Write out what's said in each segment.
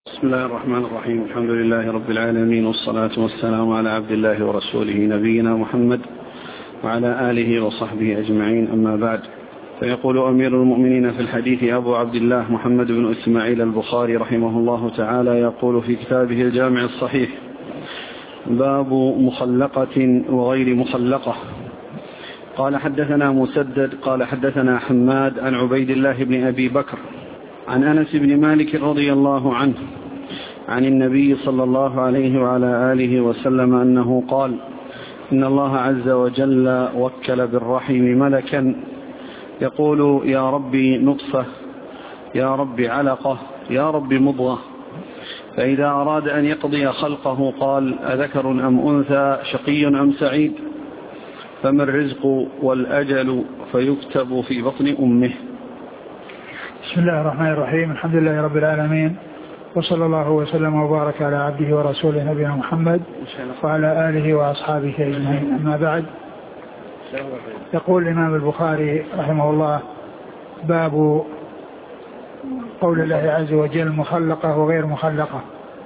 بسم الله الرحمن الرحيم. الحمد لله رب العالمين، والصلاة والسلام على عبد الله ورسوله نبينا محمد وعلى آله وصحبه أجمعين، أما بعد. فيقول أمير المؤمنين في الحديث أبو عبد الله محمد بن إسماعيل البخاري رحمه الله تعالى، يقول في كتابه الجامع الصحيح: باب مخلقة وغير مخلقة. قال حدثنا مسدد قال حدثنا حماد عن عبيد الله بن أبي بكر عن أنس بن مالك رضي الله عنه عن النبي صلى الله عليه وعلى آله وسلم أنه قال: إن الله عز وجل وكل بالرحم ملكا يقول: يا ربي نطفة، يا رب علقة، يا رب مضغة. فإذا أراد أن يقضي خلقه قال: أذكر أم أنثى، شقي أم سعيد؟ فما الرزق والأجل فيكتب في بطن أمه. بسم الله الرحمن الرحيم. الحمد لله رب العالمين، وصلى الله وسلم وبارك على عبده ورسوله نبينا محمد وعلى آله وأصحابه أجمعين، أما بعد. يقول الإمام البخاري رحمه الله: باب قول الله عز وجل: مخلقة وغير مخلقة.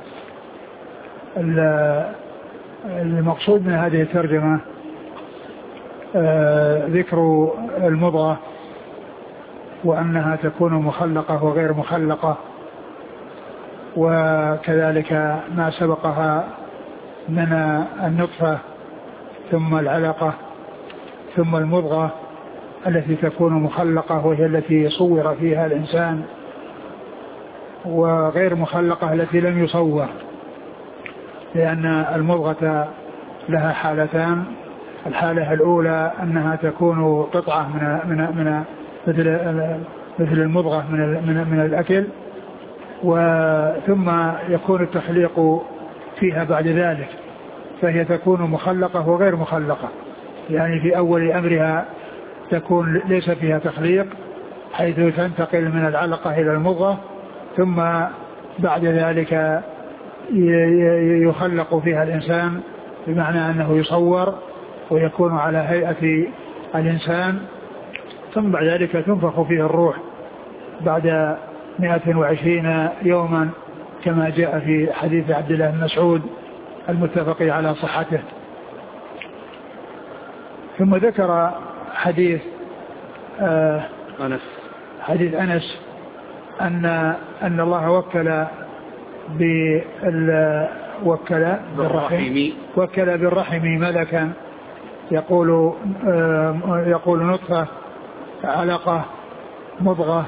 المقصود من هذه الترجمة ذكر المضغة، وأنها تكون مخلقة وغير مخلقة، وكذلك ما سبقها من النطفة ثم العلقة ثم المضغة التي تكون مخلقة وهي التي صور فيها الإنسان، وغير مخلقة التي لم يصور، لأن المضغة لها حالتان: الحالة الأولى أنها تكون قطعة من مثل المضغة من الأكل، ثم يكون التخليق فيها بعد ذلك، فهي تكون مخلقة وغير مخلقة. يعني في أول أمرها تكون ليس فيها تخليق، حيث تنتقل من العلقة إلى المضغة، ثم بعد ذلك يخلق فيها الإنسان، بمعنى أنه يصور ويكون على هيئة الإنسان، ثم بعد ذلك تنفخ فيه الروح بعد 120 يوما، كما جاء في حديث عبد الله بن مسعود المتفق على صحته. ثم ذكر حديث أنس أن الله وكل بالرحم ملكا يقول نطفة، علقة، مضغة.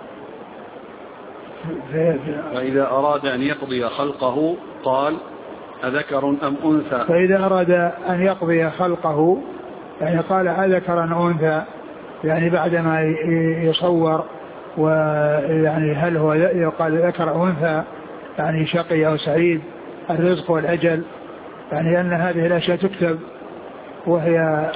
فإذا أراد أن يقضي خلقه قال: أذكر أم أنثى. فإذا أراد أن يقضي خلقه يعني قال: أذكر أم أنثى، يعني بعدما يصور، ويعني هل هو يقال ذكر أم أنثى، يعني شقي أو سعيد، الرزق والأجل، يعني أن هذه الأشياء تكتب وهي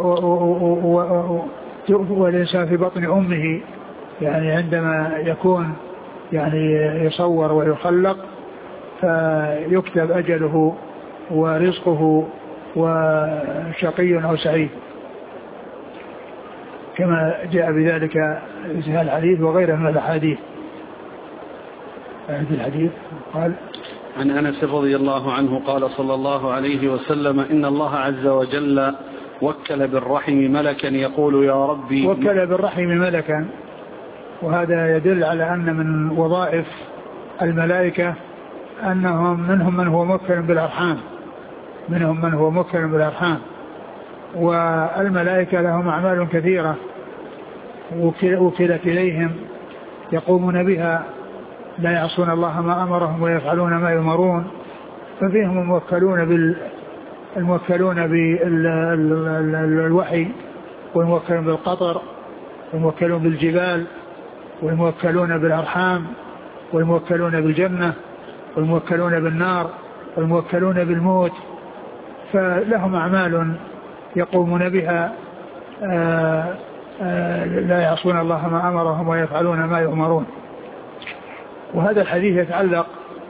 والإنسان في بطن أمه، يعني عندما يكون يعني يصور ويخلق، فيكتب أجله ورزقه وشقي أو سعيد، كما جاء بذلك في الحديث وغيره من الأحاديث. الحديث قال: عن أنس رضي الله عنه قال صلى الله عليه وسلم: إن الله عز وجل وكل بالرحم ملكا يقول: يا ربي. وكل بالرحم ملكا، وهذا يدل على أن من وظائف الملائكة أنهم منهم من هو موكل بالأرحام، والملائكة لهم أعمال كثيرة وكلت إليهم يقومون بها، لا يعصون الله ما أمرهم ويفعلون ما يؤمرون. ففيهم الموكلون بالوحي، والموكلون بالقطر، والموكلون بالجبال، والموكلون بالأرحام، والموكلون بالجنة، والموكلون بالنار، والموكلون بالموت. فلهم أعمال يقومون بها، لا يعصون الله ما أمرهم ويفعلون ما يؤمرون. وهذا الحديث يتعلق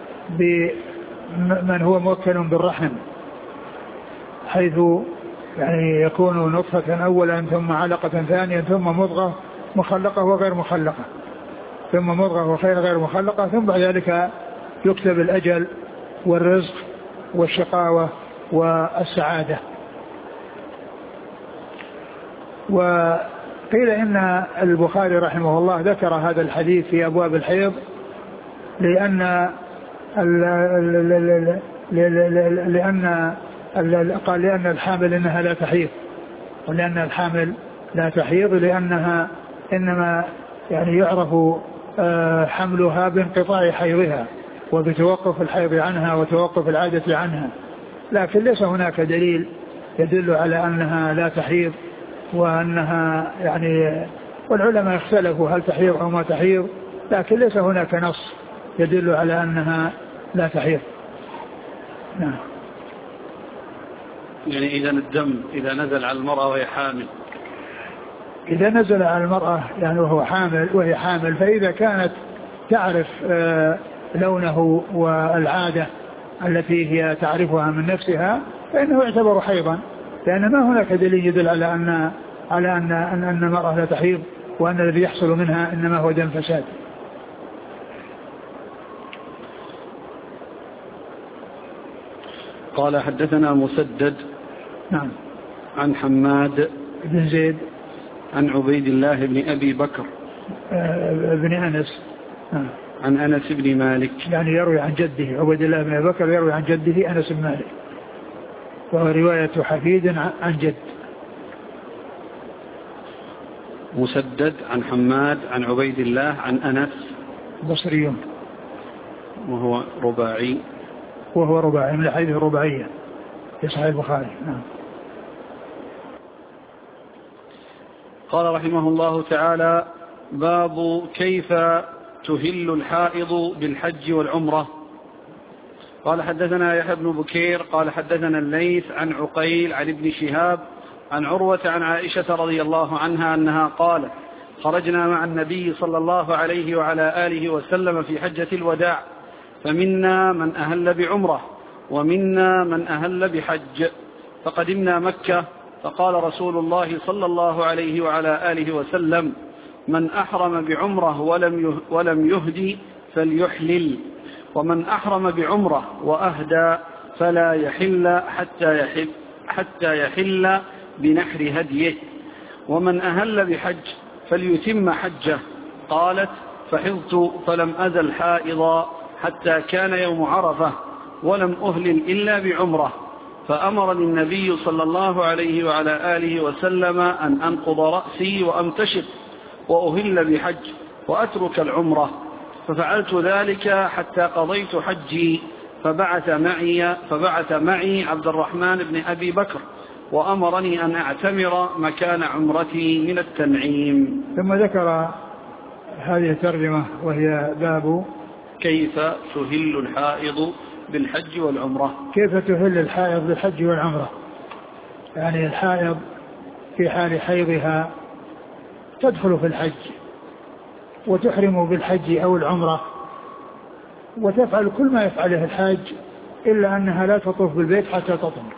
بمن هو موكل بالرحم، حيث يعني يكون نطفة أولا، ثم علقة ثانيا، ثم مضغة مخلقة وغير مخلقة، ثم مضغة غير مخلقة، ثم بعد ذلك يكتب الأجل والرزق والشقاوة والسعادة. وقيل إن البخاري رحمه الله ذكر هذا الحديث في أبواب الحيض لأن الحامل إنها لا تحيض، ولأن الحامل لا تحيض لأنها إنما يعني يعرف حملها بانقطاع حيضها وبتوقف الحيض عنها وتوقف العادة عنها، لكن ليس هناك دليل يدل على أنها لا تحيض، وأنها يعني والعلماء اختلفوا هل تحيض أو ما تحيض، لكن ليس هناك نص يدل على أنها لا تحيض. نعم. يعني إذا الدم إذا نزل على المرأة وهي حامل، إذا نزل على المرأة يعني وهي حامل فإذا كانت تعرف لونه والعادة التي هي تعرفها من نفسها فإنه يعتبر حيضا، لأن ما هناك دليل يدل على أن المرأة لا تحيض، وأن الذي يحصل منها إنما هو دم فساد. قال حدثنا مسدد نعم عن حماد بن زيد عن عبيد الله بن أبي بكر بن أنس عن أنس بن مالك، يعني يروي عن جده. عبيد الله بن أبي بكر يروي عن جده أنس بن مالك، وهو رواية حفيد عن جد. مسدد عن حماد عن عبيد الله عن أنس بصريون، وهو رباعي من الحديث الرباعية في صحيح البخاري. نعم. قال رحمه الله تعالى: باب كيف تهل الحائض بالحج والعمرة. قال حدثنا يحيى بن بكير قال حدثنا الليث عن عقيل عن ابن شهاب عن عروة عن عائشة رضي الله عنها أنها قالت: خرجنا مع النبي صلى الله عليه وعلى آله وسلم في حجة الوداع، فمنا من أهل بعمرة ومنا من أهل بحج، فقدمنا مكة، فقال رسول الله صلى الله عليه وعلى آله وسلم: من أحرم بعمرة ولم يهدي فليحلل، ومن أحرم بعمرة وأهدى فلا يحل حتى يحل بنحر هديه، ومن أهل بحج فليتم حجه. قالت: فحضت فلم أزل حائضا حتى كان يوم عرفة، ولم أهلل إلا بعمرة، فأمرني النبي صلى الله عليه وعلى آله وسلم أن أنقض رأسي وأمتشط وأهل بحج وأترك العمرة، ففعلت ذلك حتى قضيت حجي، فبعث معي عبد الرحمن بن أبي بكر وأمرني أن أعتمر مكان عمرتي من التنعيم. ثم ذكر هذه الترجمة وهي باب كيف تهل الحائض بالحج والعمرة. كيف تهل الحائض بالحج والعمرة، يعني الحائض في حال حيضها تدخل في الحج وتحرم بالحج أو العمرة، وتفعل كل ما يفعله الحاج، إلا أنها لا تطوف بالبيت حتى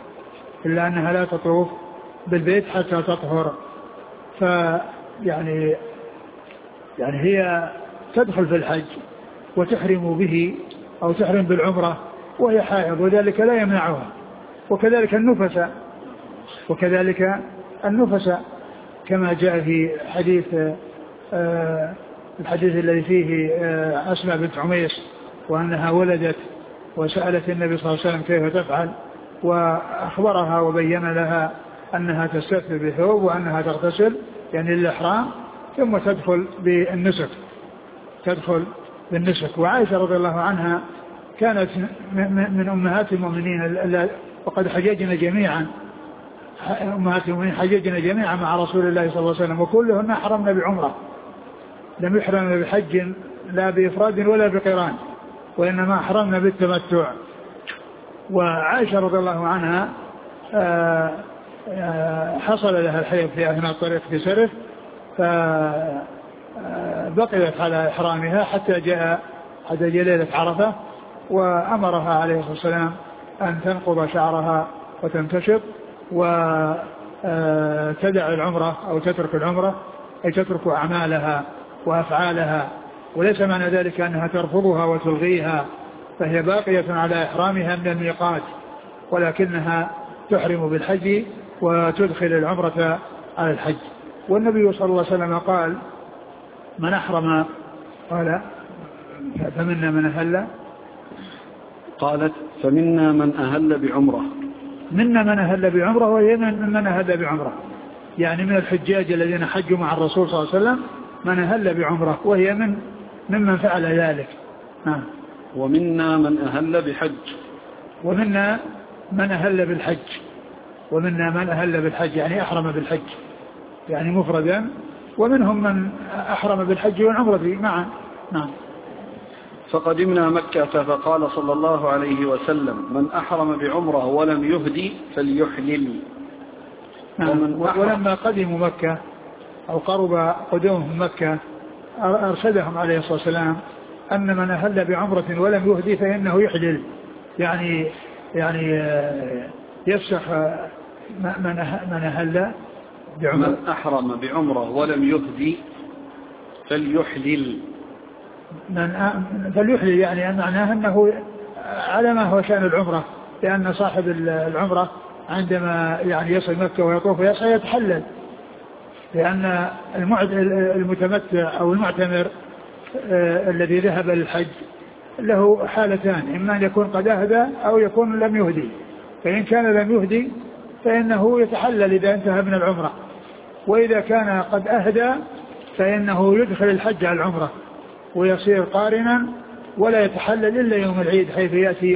تطهر. فيعني هي تدخل في الحج وتحرم به أو تحرم بالعمرة وهي حائض، وذلك لا يمنعها. وكذلك النفس كما جاء في الحديث الذي فيه أسماء بنت عميس وأنها ولدت وسألت النبي صلى الله عليه وسلم كيف تفعل، وأخبرها وبين لها أنها تستثني بثوب وأنها تغتسل يعني للإحرام، ثم تدخل بالنسك. وعائشة رضي الله عنها كانت من أمهات المؤمنين، وقد حججنا جميعا أمهات المؤمنين حججنا جميعا مع رسول الله صلى الله عليه وسلم، وكلهن أحرمنا بعمرة، لم يحرمنا بحج لا بإفراد ولا بقران، وإنما أحرمنا بالتمتع. وعائشة رضي الله عنها حصل لها الحيض في أثناء الطريق في سرف، فبقيت على إحرامها حتى جاء ليلة عرفة، وأمرها عليه الصلاة والسلام أن تنقض شعرها وتنتشط وتدع العمرة أو تترك العمرة، أي تترك أعمالها وأفعالها، وليس معنى ذلك أنها ترفضها وتلغيها فهي باقية على إحرامها من الميقات، ولكنها تحرم بالحج وتدخل العمرة على الحج. والنبي صلى الله عليه وسلم قال من أحرم، قال فمنا من أهل، قالت فمنا من أهل بعمرة، منا من أهل بعمرة، وهي من أهل بعمرة، يعني من الحجاج الذين حجوا مع الرسول صلى الله عليه وسلم من أهل بعمرة، وهي ممن فعل ذلك. ومنا من أهل بحج، ومنا من أهل بالحج، ومنا من أهل بالحج يعني أحرم بالحج يعني مفردا، ومنهم من أحرم بالحج والعمرة معا. نعم. فقدمنا مكة فقال صلى الله عليه وسلم من أحرم بعمرة ولم يهدي فليحلل. نعم. ولما قدموا مكة أو قرب قدومهم مكة أرشدهم عليه الصلاة والسلام أن من أهل بعمرة ولم يهدي فإنه يحلل، يعني يفسخ من أهل بعمرة. من أحرم بعمرة ولم يهدي فليحلل. فليحلل يعني معناه أنه على ما هو شأن العمرة، لأن صاحب العمرة عندما يعني يصل مكة ويطوف ويسعى يتحلل، لأن المتمتع أو المعتمر الذي ذهب للحج له حالتان، إما أن يكون قد أهدى أو يكون لم يهدي. فإن كان لم يهدي فإنه يتحلل إذا انتهى من العمرة، وإذا كان قد أهدى فإنه يدخل الحج على العمرة ويصير قارنا ولا يتحلل إلا يوم العيد حيث يأتي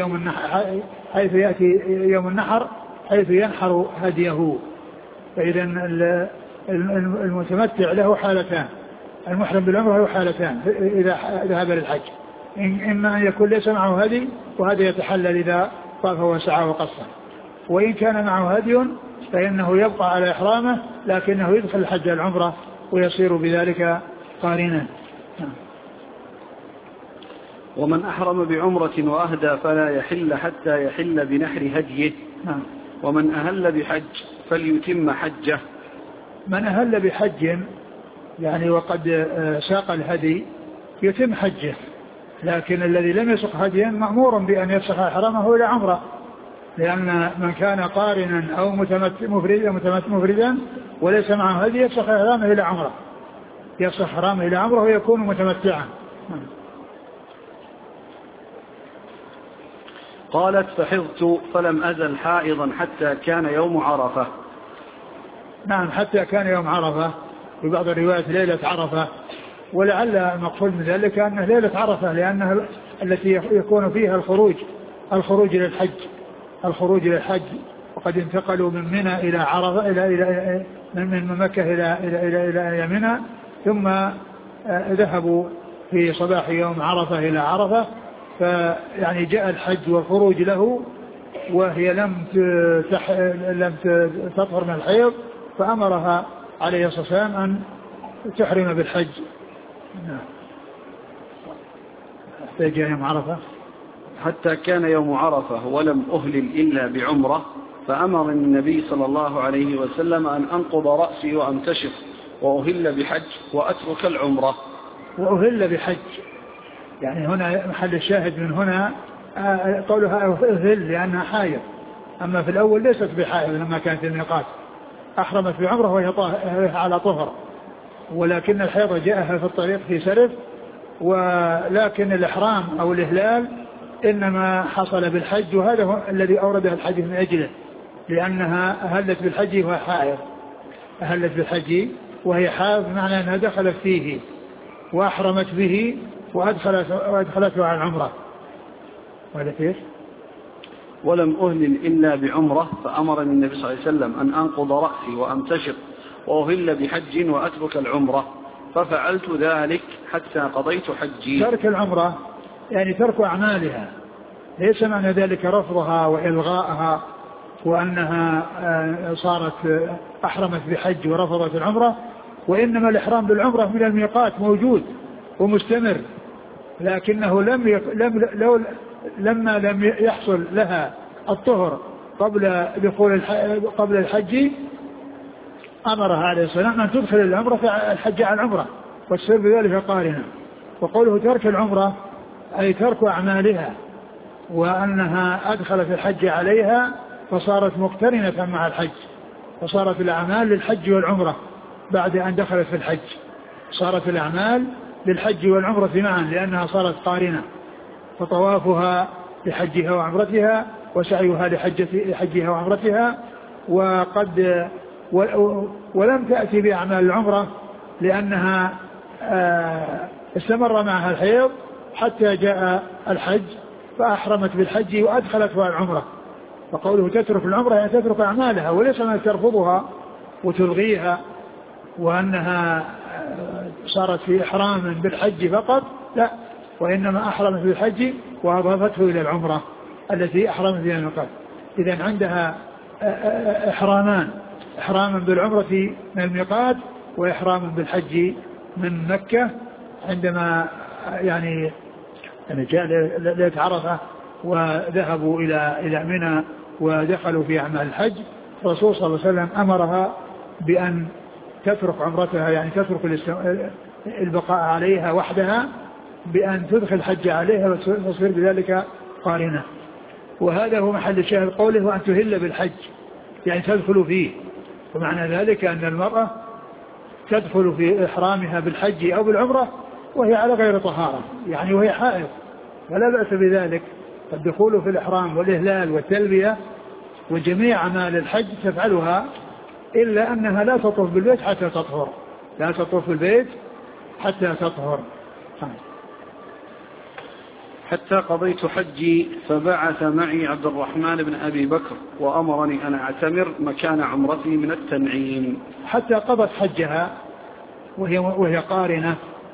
يوم النحر حيث ينحر هديه. فإذا المتمتع له حالتان، المحرم بالعمرة له حالتان إذا ذهب للحج، إما أن يكون ليس معه هدي وهذا يتحلل إذا طاف وسعى وقصر، وإن كان معه هدي فإنه يبقى على إحرامه لكنه يدخل الحج العمرة ويصير بذلك قارنا. ومن أحرم بعمرة وأهدى فلا يحل حتى يحل بنحر هديه. ومن أهل بحج فليتم حجه. من أهل بحج يعني وقد ساق الهدي يتم حجه، لكن الذي لم يسق هديا مأمور بأن يفسخ إحرامه إلى عمرة، لأن من كان قارنا أو مفردا وليس معه هدي يفسخ إحرامه إلى عمرة، يفسخ إحرامه إلى عمرة ويكون متمتعا. قالت فحضت فلم أزل حائضا حتى كان يوم عرفة. نعم، حتى كان يوم عرفة، في بعض الروايات ليلة عرفة، ولعل المقصود من ذلك أنه ليلة عرفة لأنها التي يكون فيها الخروج إلى الحج، وقد انتقلوا من منى إلى عرفة من مكة إلى منى، ثم ذهبوا في صباح يوم عرفة إلى عرفة، فيعني جاء الحج والخروج له وهي لم تطهر من الحيض، فأمرها عليه الصلاة والسلام أن تحرم بالحج. حتى جاء يوم عرفة، حتى كان يوم عرفة ولم أهلل إلا بعمرة، فأمر النبي صلى الله عليه وسلم أن أنقض رأسي وأمتشط وأهل بحج وأترك العمرة. وأهل بحج يعني هنا محل الشاهد من هنا قولها أهل لأنها حائض، أما في الأول ليست بحائض لما كانت الميقات، أحرمت بعمرة وهي على طهر، ولكن الحيض جاءها في الطريق في سرف، ولكن الإحرام أو الإهلال إنما حصل بالحج، وهذا هو الذي أوردها الحديث من أجله، لأنها أهلت بالحج وهي حائض، أهلت بالحج وهي حائض بمعنى أنها دخلت فيه وأحرمت به وأدخلته على العمرة. ولا كيف؟ ولم أهلل إلا بعمرة، فأمرني النبي صلى الله عليه وسلم أن أنقض رأسي وأمتشط وأهل بحج وأترك العمرة، ففعلت ذلك حتى قضيت حجي. ترك العمرة يعني ترك أعمالها، ليس معنى ذلك رفضها وإلغاءها وأنها صارت أحرمت بحج ورفضت العمرة، وإنما الإحرام بالعمرة من الميقات موجود ومستمر، لكنه لما لم يحصل لها الطهر قبل الحج أمرها عليه السلام أن تدخل العمرة الحج على العمرة وتصير بذلك قارنة. وقوله ترك العمرة أي ترك أعمالها، وأنها أدخلت الحج عليها فصارت مقترنة مع الحج، فصارت الأعمال للحج والعمرة بعد أن دخلت في الحج، صارت الأعمال للحج والعمرة معا لأنها صارت قارنة، فطوافها لحجها وعمرتها وسعيها لحجها وعمرتها. ولم تأتي بأعمال العمرة لأنها استمر معها الحيض حتى جاء الحج فأحرمت بالحج وأدخلتها العمرة. فقوله تترك العمرة يعني تترك أعمالها، وليس أنها ترفضها وتلغيها وأنها صارت في إحرام بالحج فقط، لا، وإنما أحرمت بالحج وأضافته إلى العمرة التي أحرمت بها الميقات. إذن عندها إحرامان، إحراما بالعمرة من الميقات وإحراما بالحج من مكة عندما يعني جاء ليلة عرفة وذهبوا إلى منى ودخلوا في أعمال الحج. الرسول صلى الله عليه وسلم أمرها بأن تترك عمرتها، يعني تترك البقاء عليها وحدها، بأن تدخل الحج عليها وتصير بذلك قارنة. وهذا هو محل الشاهد قوله وأن تهل بالحج، يعني تدخل فيه. ومعنى ذلك أن المرأة تدخل في إحرامها بالحج أو بالعمرة وهي على غير طهارة، يعني وهي حائض، فلا بأس بذلك. الدخول في الإحرام والإهلال والتلبية وجميع أعمال الحج تفعلها، إلا أنها لا تطوف بالبيت حتى تطهر، لا تطوف بالبيت حتى تطهر. حتى قضيت حجي فبعث معي عبد الرحمن بن أبي بكر وأمرني أن أعتمر مكان عمرتي من التنعيم. حتى قضت حجها وهي قارنة،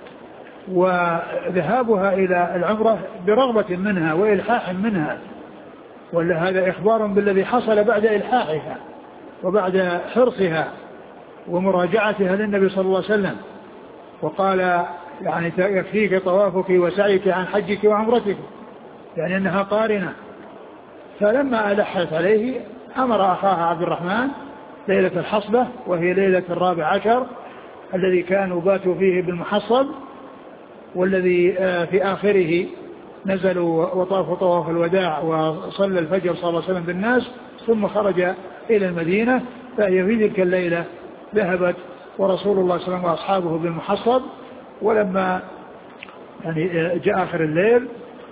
وذهابها إلى العمرة برغبة منها وإلحاح منها، ولا هذا إخبار بالذي حصل بعد إلحاحها وبعد حرصها ومراجعتها للنبي صلى الله عليه وسلم، وقال يعني يكفيك طوافك وسعيك عن حجك وعمرتك، يعني أنها قارنة. فلما ألحت عليه أمر أخاها عبد الرحمن ليلة الحصبة، وهي ليلة 14 الذي كانوا باتوا فيه بالمحصب، والذي في آخره نزلوا وطافوا طواف الوداع وصلى الفجر صلى الله عليه وسلم بالناس ثم خرج إلى المدينة. فهي في تلك الليلة ذهبت ورسول الله صلى الله عليه وسلم وأصحابه بالمحصب، ولما يعني جاء آخر الليل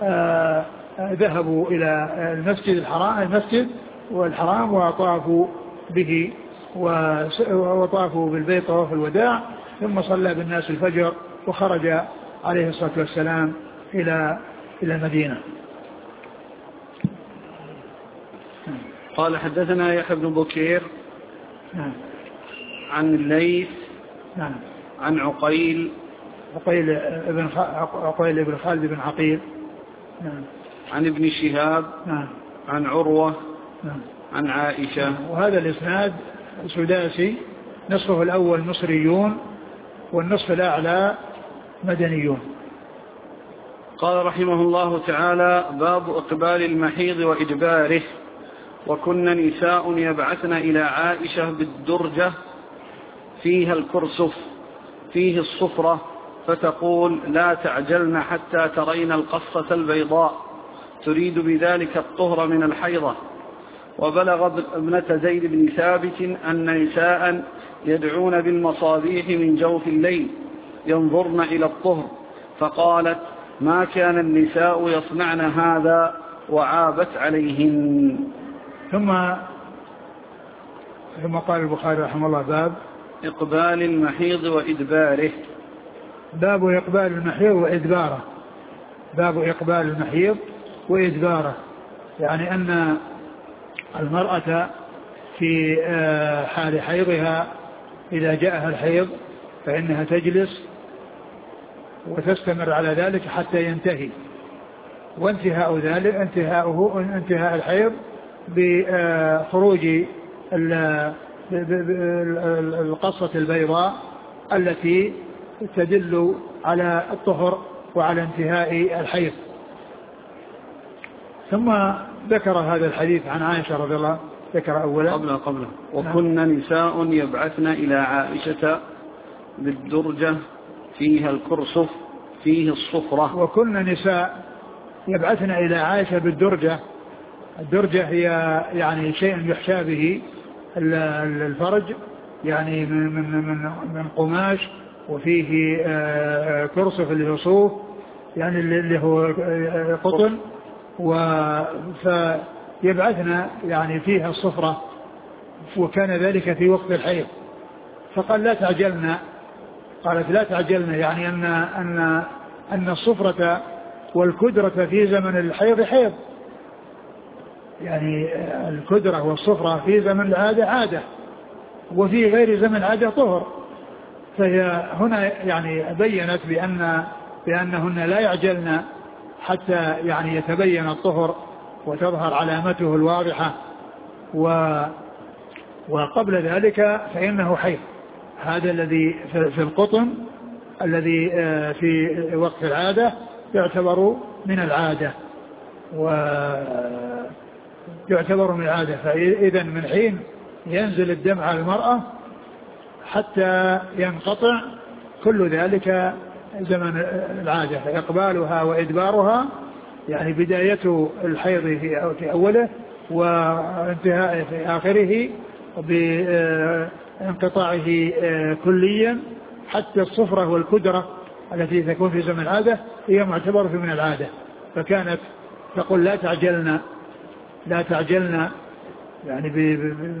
ذهبوا إلى المسجد والحرام وطافوا به وطافوا بالبيت طواف الوداع، ثم صلى بالناس الفجر وخرج عليه الصلاة والسلام إلى المدينة. قال حدثنا يحيى بن بكير عن الليث عن عقيل ابن خالد بن عقيل عن ابن شهاب عن عروة عن عائشة. وهذا الإسناد سداسي، نصفه الأول مصريون والنصف الأعلى مدنيون. قال رحمه الله تعالى: باب إقبال المحيض وإدباره. وكن نساء يبعثن إلى عائشة بالدرجة فيها الكرسف فيه الصفرة، فتقول: لا تعجلن حتى ترين القصة البيضاء، تريد بذلك الطهر من الحيضة. وبلغ ابنة زيد بن ثابت أن نساء يدعون بالمصابيح من جوف الليل ينظرن إلى الطهر، فقالت: ما كان النساء يصنعن هذا، وعابت عليهن. ثم قال البخاري رحمه الله: باب إقبال المحيض وإدباره. باب إقبال المحيض وإدباره. باب إقبال المحيض وإدباره، يعني أن المرأة في حال حيضها إذا جاءها الحيض فإنها تجلس وتستمر على ذلك حتى ينتهي، وانتهاء ذلك انتهاء الحيض بخروج القصة البيضاء التي تدل على الطهر وعلى انتهاء الحيض. ثم ذكر هذا الحديث عن عائشة رضي الله عنها. ذكر أولا قبله وكن نساء يبعثن إلى عائشة بالدرجة فيها الكرسف فيه الصفرة. وكن نساء يبعثنا إلى عائشة بالدرجة. الدرجة هي يعني شيء يحشى به الفرج، يعني من قماش، وفيه كرسف اللي هو صوف، يعني اللي هو قطن، فيبعثنا يعني فيها الصفرة، وكان ذلك في وقت الحيض. فقال لا تعجلنا، قالت لا تعجلنا، يعني أن الصفرة والكدرة في زمن الحيض حيض، يعني الكدرة والصفرة في زمن العادة عادة، وفي غير زمن العادة طهر. فهي هنا يعني بينت بأنهن لا يعجلن حتى يعني يتبين الطهر وتظهر علامته الواضحة، وقبل ذلك فإنه حيض. هذا الذي في القطن الذي في وقت العادة يعتبر من العادة، فإذا من حين ينزل الدم على المرأة حتى ينقطع كل ذلك زمن العادة، فإقبالها وإدبارها يعني بداية الحيض في أوله وانتهاء في آخره، بانقطاعه كليا، حتى الصفرة والكدرة التي تكون في زمن العادة هي معتبرة من العادة. فكانت تقول لا تعجلنا يعني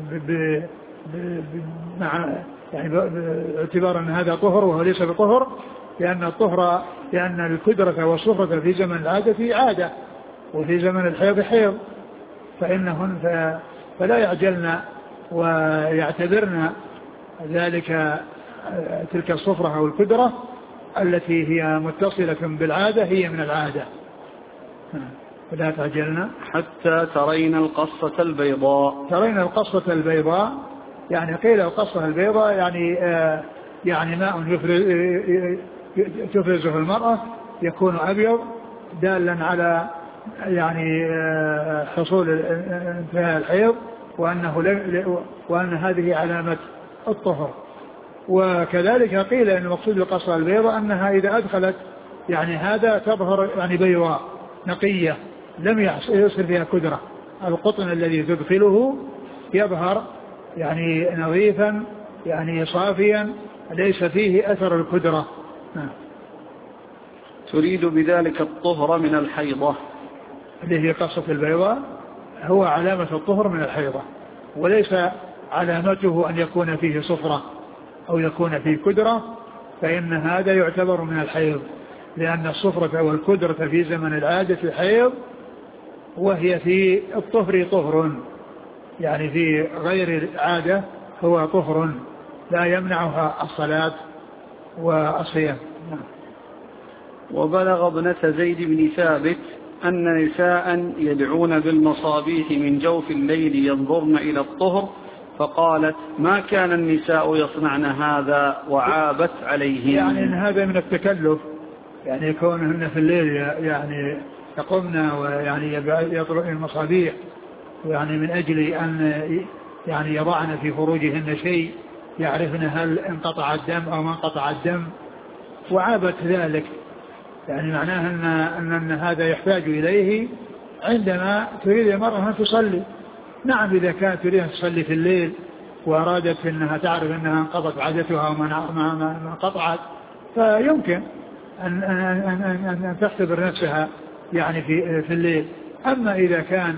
مع يعني باعتبار أن هذا طهر وهو ليس بطهر، لأن الكدرة والصفرة في زمن العادة عادة، وفي زمن الحيض حيض، فلا يعجلن ويعتبرن ذلك تلك الصفرة أو الكدرة التي هي متصلة بالعادة هي من العادة. فلا تعجلن حتى ترين القصة البيضاء. يعني قيل القصة البيضاء يعني ماء تفرزه المرأة يكون أبيض، دالا على يعني حصول انتهاء الحيض، وأن هذه علامة الطهر. وكذلك قيل أن المقصود بالقصة البيضاء أنها إذا أدخلت يعني هذا تظهر يعني بيضاء نقية لم يصل فيها كدرة. القطن الذي تدخله يظهر يعني نظيفا يعني صافيا ليس فيه أثر الكدرة. تريد بذلك الطهر من الحيضة، اللي هي قصة البيضاء هو علامة الطهر من الحيضة، وليس علامته أن يكون فيه صفرة أو يكون فيه كدرة، فإن هذا يعتبر من الحيض، لأن الصفرة والكدرة في زمن العادة حيض، وهي في الطهر طهر، يعني في غير العادة هو طهر لا يمنعها الصلاة والصيام. وبلغ ابنة زيد بن ثابت أن نساء يدعون بالمصابيح من جوف الليل ينظرن إلى الطهر، فقالت ما كان النساء يصنعن هذا، وعابت عليهم. يعني إن هذا من التكلف، يعني يكونهن في الليل يعني يقومن ويعني يطلقن المصابيح، يعني من أجل أن يعني يضعن في فروجهن شيء يعرفن هل انقطع الدم أو ما انقطع الدم، وعابت ذلك. يعني معناه أن هذا يحتاج إليه عندما تريد المرأة أن تصلي. نعم إذا كانت تريد أن تصلي في الليل وأرادت أنها تعرف أنها انقضت عادتها وما انقطعت، فيمكن أن تختبر نفسها يعني في الليل. أما إذا كان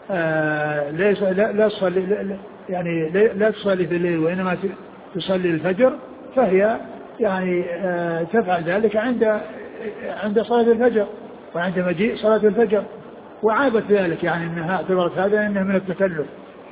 لا تصلي في الليل وإنما تصلي الفجر، فهي يعني تفعل ذلك عند صلاة الفجر وعند مجيء صلاة الفجر، وعابت ذلك، يعني أنها اعتبرت هذا أنه من التكلف.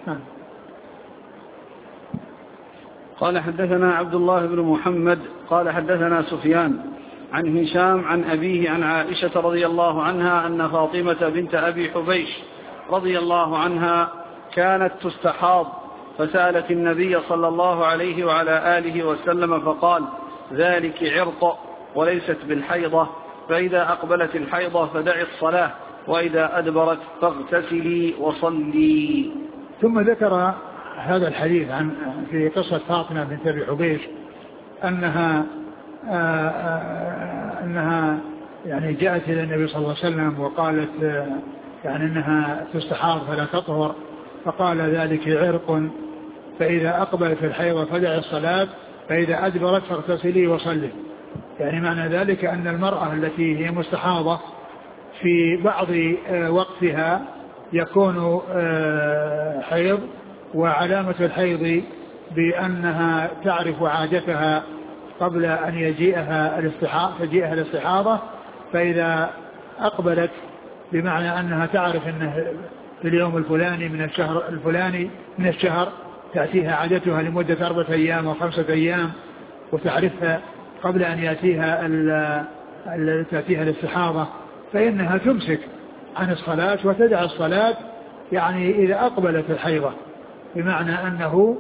قال حدثنا عبد الله بن محمد قال حدثنا سفيان عن هشام عن أبيه عن عائشة رضي الله عنها أن فاطمة بنت أبي حبيش رضي الله عنها كانت تستحاض، فسألت النبي صلى الله عليه وعلى آله وسلم فقال ذلك عرق وليست بالحيضة، فإذا أقبلت الحيضة فدعي الصلاة، وإذا أدبرت فاغتسلي وصلي. ثم ذكر هذا الحديث في قصة فاطمة بنت أبي حبيش أنها يعني جاءت إلى النبي صلى الله عليه وسلم وقالت يعني أنها تستحاض فلا تطهر، فقال ذلك عرق، فإذا أقبلت في الحيض فدع الصلاة، فإذا أدبرت فاغتسلي وصلي. يعني معنى ذلك أن المرأة التي هي مستحاضة في بعض وقتها يكون حيض، وعلامة الحيض بأنها تعرف عادتها قبل أن يجيئها الاستحاضة، فإذا أقبلت بمعنى أنها تعرف أنه في اليوم الفلاني من الشهر الفلاني من الشهر تأتيها عادتها لمدة 4 أيام أو 5 أيام، وتعرفها قبل أن يأتيها الاستحاضة، فإنها تمسك عن الصلاة وتدع الصلاة يعني إذا أقبلت الحيضة، بمعنى أنه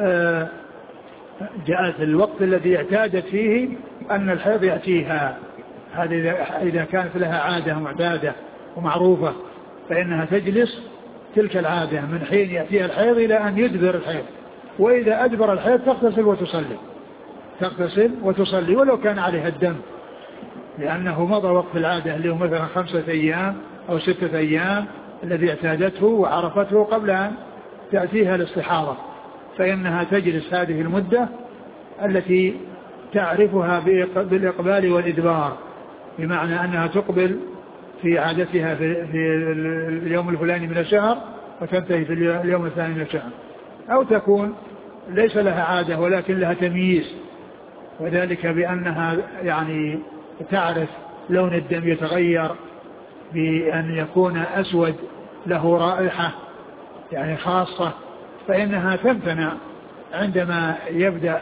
جاءت الوقت الذي اعتادت فيه أن الحيض يأتيها. هذا إذا كانت لها عادة معتادة ومعروفة فإنها تجلس تلك العادة من حين يأتيها الحيض إلى أن يدبر الحيض، وإذا أدبر الحيض تغتسل وتصلي ولو كان عليها الدم، لأنه مضى وقت العادة اللي هو مثلا 5 أيام أو 6 أيام الذي اعتادته وعرفته قبل أن تأتيها الاستحاضة، فإنها تجلس هذه المدة التي تعرفها بالإقبال والإدبار، بمعنى أنها تقبل في عادتها في اليوم الفلاني من الشهر وتنتهي في اليوم الثاني من الشهر، أو تكون ليس لها عادة ولكن لها تمييز، وذلك بأنها يعني تعرف لون الدم يتغير بأن يكون أسود له رائحة يعني خاصة، فإنها تمتنع عندما يبدأ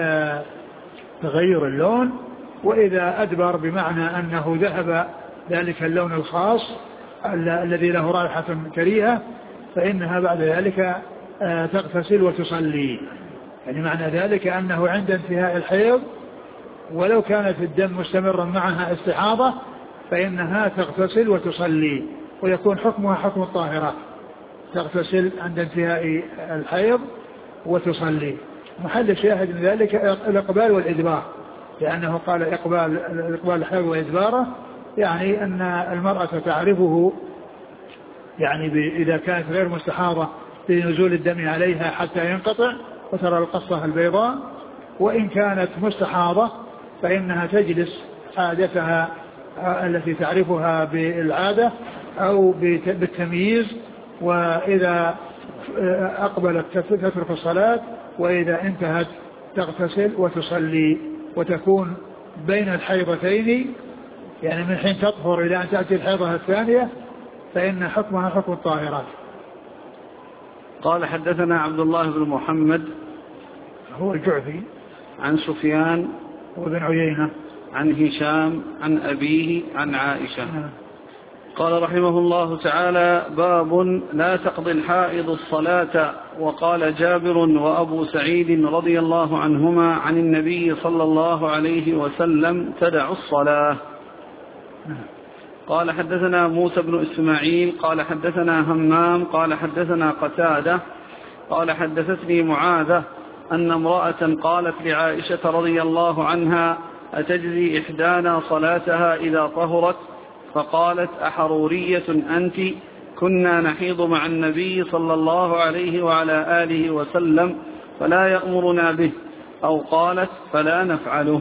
تغير اللون، وإذا أدبر بمعنى أنه ذهب ذلك اللون الخاص الذي له رائحة كريهة، فإنها بعد ذلك تغتسل وتصلي. يعني معنى ذلك أنه عند انتهاء الحيض ولو كانت الدم مستمرا معها استحاضة فإنها تغتسل وتصلي، ويكون حكمها حكم الطاهرات، تغتسل عند انتهاء الحيض وتصلي. محل الشاهد من ذلك الإقبال والإدبار، لأنه قال إقبال الحيض وإدباره، يعني أن المرأة تعرفه يعني إذا كانت غير مستحاضة بنزول الدم عليها حتى ينقطع وترى القصة البيضاء، وإن كانت مستحاضة فإنها تجلس عادتها التي تعرفها بالعادة أو بالتمييز، وإذا أقبلت تترك الصلاة، وإذا انتهت تغتسل وتصلي، وتكون بين الحيضتين، يعني من حين تطهر إلى أن تأتي الحيضة الثانية فإن حكمها حكم الطاهرات. قال حدثنا عبد الله بن محمد هو الجعفي عن سفيان وابن عيينة عن هشام عن أبيه عن عائشة قال رحمه الله تعالى: باب لا تقضي الحائض الصلاة. وقال جابر وأبو سعيد رضي الله عنهما عن النبي صلى الله عليه وسلم: تدع الصلاة. قال حدثنا موسى بن إسماعيل قال حدثنا همام قال حدثنا قتادة قال حدثتني معاذة أن امرأة قالت لعائشة رضي الله عنها: أتجزي إحدانا صلاتها إذا طهرت؟ فقالت: أحرورية أنت؟ كنا نحيض مع النبي صلى الله عليه وعلى آله وسلم فلا يأمرنا به، أو قالت: فلا نفعله.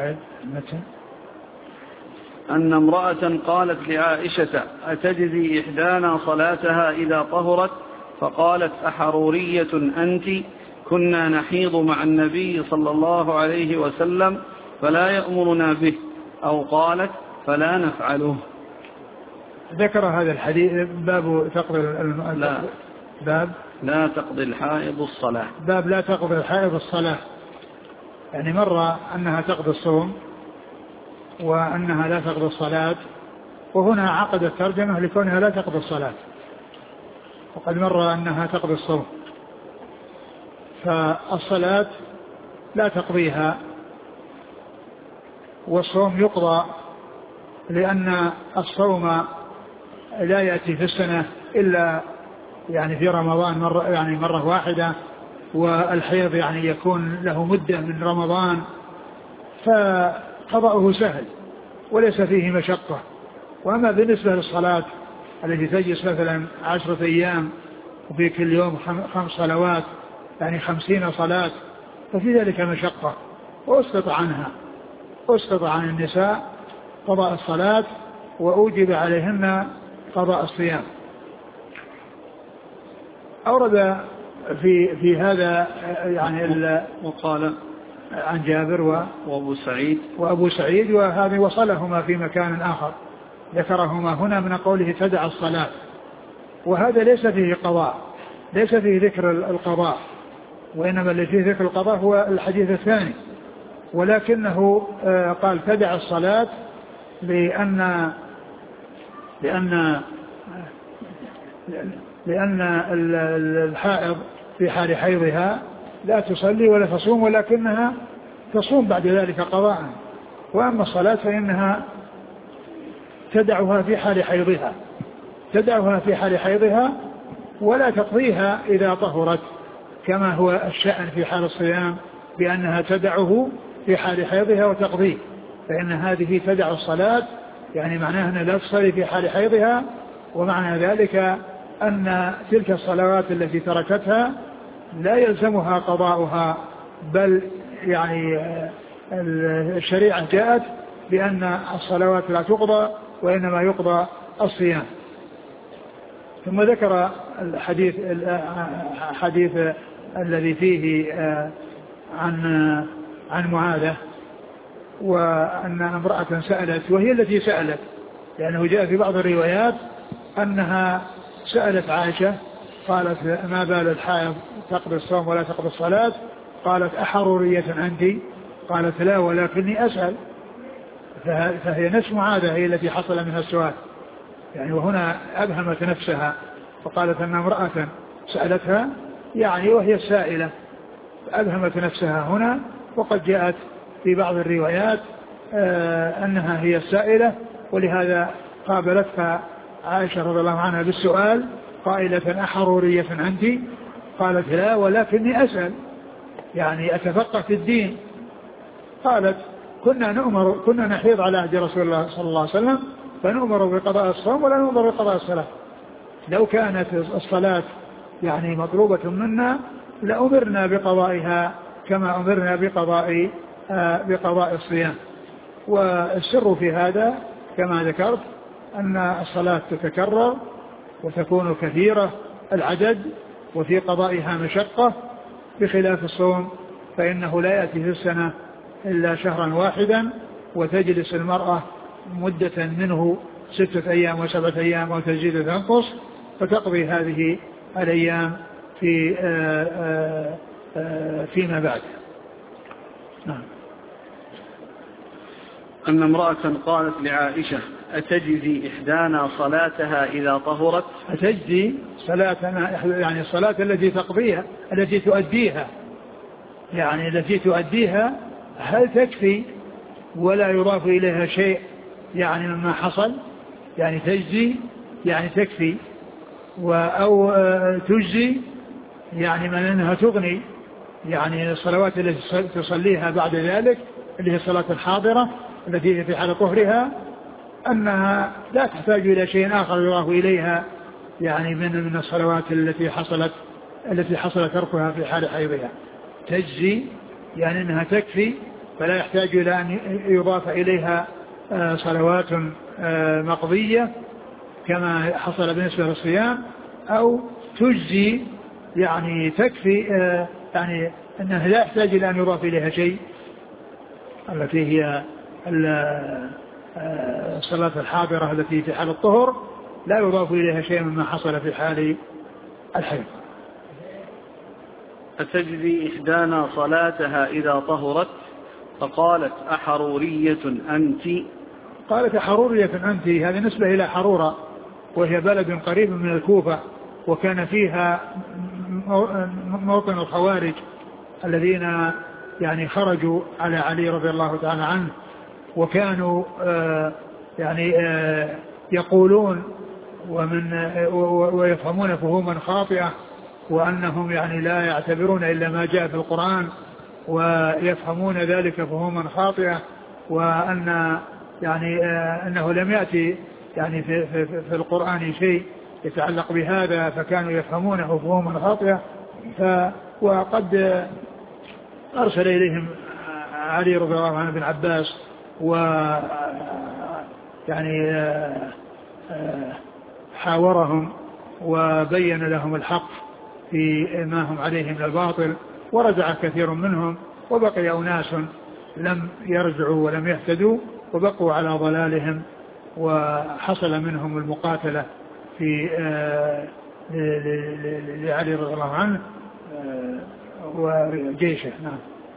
أن امرأة قالت لعائشة: أتجزي إحدانا صلاتها إذا طهرت؟ فقالت: أحرورية أنت؟ كنا نحيض مع النبي صلى الله عليه وسلم فلا يأمرنا به، أو قالت: فلا نفعله. ذكر هذا الحديث باب تقضي لا تقضي الحائض الصلاة. باب لا تقضي الحائض الصلاة، يعني مرة أنها تقضي الصوم وأنها لا تقضي الصلاة، وهنا عقد الترجمة لكونها لا تقضي الصلاة، وقد مر أنها تقضي الصوم، فالصلاة لا تقضيها والصوم يقضى، لأن الصوم لا يأتي في السنة إلا يعني في رمضان مرة واحدة، والحيض يعني يكون له مدة من رمضان، فقضاؤه سهل وليس فيه مشقة. وأما بالنسبة للصلاة التي تجلس مثلا 10 أيام وفي كل يوم 5 صلوات يعني 50 صلاة ففي ذلك مشقة، وأسقط عن النساء قضاء الصلاة وأوجب عليهن قضاء الصيام. أورد في هذا يعني وقال عن جابر وأبو سعيد وهذه وصلهما في مكان آخر ذكرهما هنا من قوله تدع الصلاة، وهذا ليس فيه قضاء، ليس فيه ذكر القضاء، وإنما الذي فيه ذكر القضاء هو الحديث الثاني، ولكنه قال تدع الصلاة لأن الحائض في حال حيضها لا تصلي ولا تصوم، ولكنها تصوم بعد ذلك قضاء. وأما الصلاة فإنها تدعها في حال حيضها ولا تقضيها إذا طهرت، كما هو الشأن في حال الصيام بأنها تدعه في حال حيضها وتقضيه. فإن هذه تدع الصلاة يعني معناها أنها لا تصلي في حال حيضها، ومعنى ذلك أن تلك الصلوات التي تركتها لا يلزمها قضاؤها، بل يعني الشريعة جاءت بأن الصلوات لا تقضى وإنما يقضى الصيام. ثم ذكر الحديث الذي فيه عن معاذة، وأن امرأة سألت وهي التي سألت، لأنه جاء في بعض الروايات أنها سألت عائشة قالت ما بال الحائض تقضي الصوم ولا تقضي الصلاة؟ قالت أحرورية أنت؟ قالت لا ولكني أسأل. فهي نفس معاذة هي التي حصل منها السؤال يعني، وهنا أبهمت نفسها فقالت أن امرأة سألتها يعني وهي السائلة، أبهمت نفسها هنا. وقد جاءت في بعض الروايات أنها هي السائلة، ولهذا قابلتها عائشة رضي الله عنها بالسؤال قائلة أحرورية أنت؟ قالت لا ولكني أسأل يعني أتفقه في الدين. قالت كنا نحيض على عهد رسول الله صلى الله عليه وسلم فنؤمر بقضاء الصوم ولا نؤمر بقضاء الصلاة. لو كانت الصلاة يعني مطلوبة منا لأمرنا بقضائها كما أمرنا بقضاء الصيام. والسر في هذا كما ذكرت أن الصلاة تتكرر وتكون كثيرة العدد وفي قضائها مشقة، بخلاف الصوم فإنه لا يأتي في السنة إلا شهرا واحدا، وتجلس المرأة مدة منه 6 أيام و7 أيام وتزيد تنقص، فتقضي هذه الأيام فيما بعد. نعم. أن امرأة قالت لعائشة أتجزي إحدانا صلاتها إذا طهرت؟ أتجزي صلاتنا يعني الصلاة التي تقضيها التي تؤديها، يعني التي تؤديها هل تكفي ولا يضاف إليها شيء يعني مما حصل؟ يعني تجزي يعني تكفي، أو تجزي يعني من أنها تغني، يعني الصلوات التي تصليها بعد ذلك اللي هي الصلاة الحاضرة التي في حال طهرها أنها لا تحتاج إلى شيء آخر يضاف إليها يعني من الصلوات التي حصل تركها في حال حيضها. تجزي يعني أنها تكفي فلا يحتاج إلى أن يضاف إليها صلوات مقضية كما حصل بالنسبة للصيام، أو تجزي يعني تكفي يعني أنها لا يحتاج إلى أن يضاف إليها شيء، التي هي الصلاة الحاضرة التي في حال الطهر لا يضاف إليها شيء مما حصل في حال الحيض. أتجزي إحدانا صلاتها إذا طهرت؟ فقالت أحرورية أنت؟ قالت أحرورية أنت، هذه نسبة إلى حرورة وهي بلد قريب من الكوفة، وكان فيها موطن الخوارج الذين يعني خرجوا على علي رضي الله تعالى عنه، وكانوا يعني يقولون ويفهمون فهوما خاطئة، وأنهم يعني لا يعتبرون إلا ما جاء في القرآن، ويفهمون ذلك فهوما خاطئة، وأن يعني أنه لم يأتي يعني في القرآن شيء يتعلق بهذا فكانوا يفهمونه فهما خاطئة. وقد أرسل إليهم علي رضي الله عنه بن عباس و يعني حاورهم وبين لهم الحق في ما هم عليه من الباطل، ورجع كثير منهم وبقي أناس لم يرجعوا ولم يهتدوا وبقوا على ضلالهم، وحصل منهم المقاتلة في لعلي رضي الله عنه وجيشه. نعم.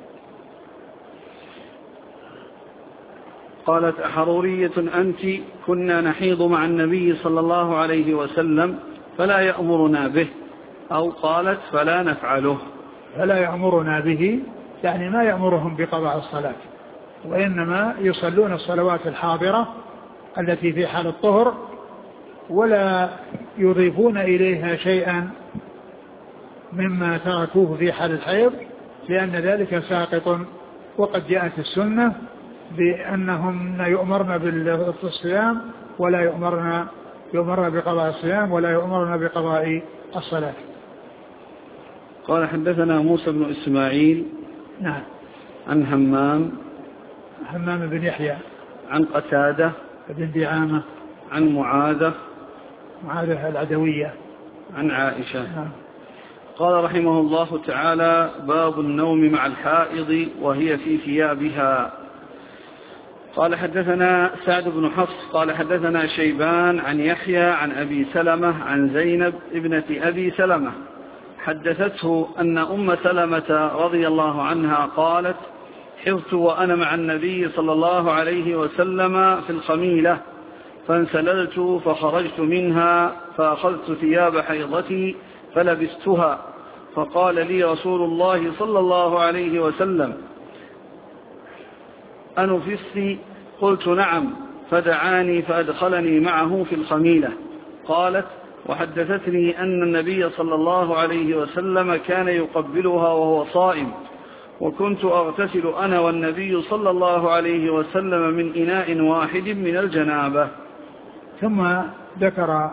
قالت: أحرورية أنت؟ كنا نحيض مع النبي صلى الله عليه وسلم فلا يأمرنا به، أو قالت: فلا نفعله. فلا يأمرنا به يعني ما يأمرهم بقضاء الصلاة، وإنما يصلون الصلوات الحاضرة التي في حال الطهر ولا يضيفون إليها شيئا مما تركوه في حال الحيض، لأن ذلك ساقط. وقد جاءت السنة بأنهم يؤمرن بالصيام ولا يؤمرن بقضاء الصيام ولا يؤمرن بقضاء الصلاة. قال: حدثنا موسى بن إسماعيل. نعم. عن همام بن يحيى. عن قتادة بن دعامة. عن معاذة العدوية. عن عائشة. نعم. قال رحمه الله تعالى: باب النوم مع الحائض وهي في ثيابها. قال: حدثنا سعد بن حفص قال: حدثنا شيبان عن يحيى عن أبي سلمة عن زينب ابنة أبي سلمة حدثته أن أم سلمة رضي الله عنها قالت: حفظت وأنا مع النبي صلى الله عليه وسلم في الخميلة، فانسللت فخرجت منها فأخذت ثياب حيضتي فلبستها، فقال لي رسول الله صلى الله عليه وسلم: أنفستي؟ قلت: نعم، فدعاني فأدخلني معه في الخميلة. قالت: وحدثتني أن النبي صلى الله عليه وسلم كان يقبلها وهو صائم، وكنت أغتسل أنا والنبي صلى الله عليه وسلم من إناء واحد من الجنابة. ثم ذكر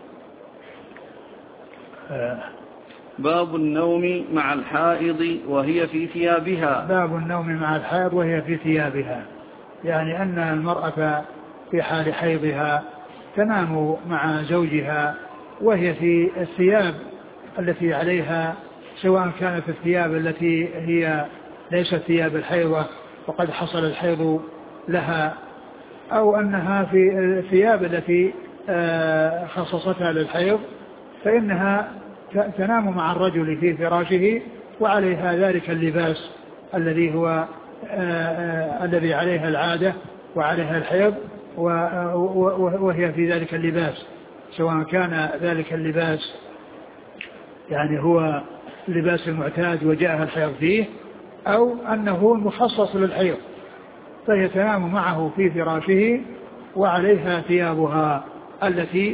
باب النوم مع الحائض وهي في ثيابها. باب النوم مع الحائض وهي في ثيابها، يعني أن المرأة في حال حيضها تنام مع زوجها وهي في الثياب التي عليها، سواء كانت الثياب التي هي ليست ثياب الحيضة وقد حصل الحيض لها، أو أنها في الثياب التي خصصتها للحيض، فإنها تنام مع الرجل في فراشه وعليها ذلك اللباس الذي هو الذي عليها العادة وعليها الحيض، وهي في ذلك اللباس، سواء كان ذلك اللباس يعني هو اللباس المعتاد وجاءها الحيض فيه، أو أنه مخصص للحيض، فهي تنام معه في فراشه وعليها ثيابها التي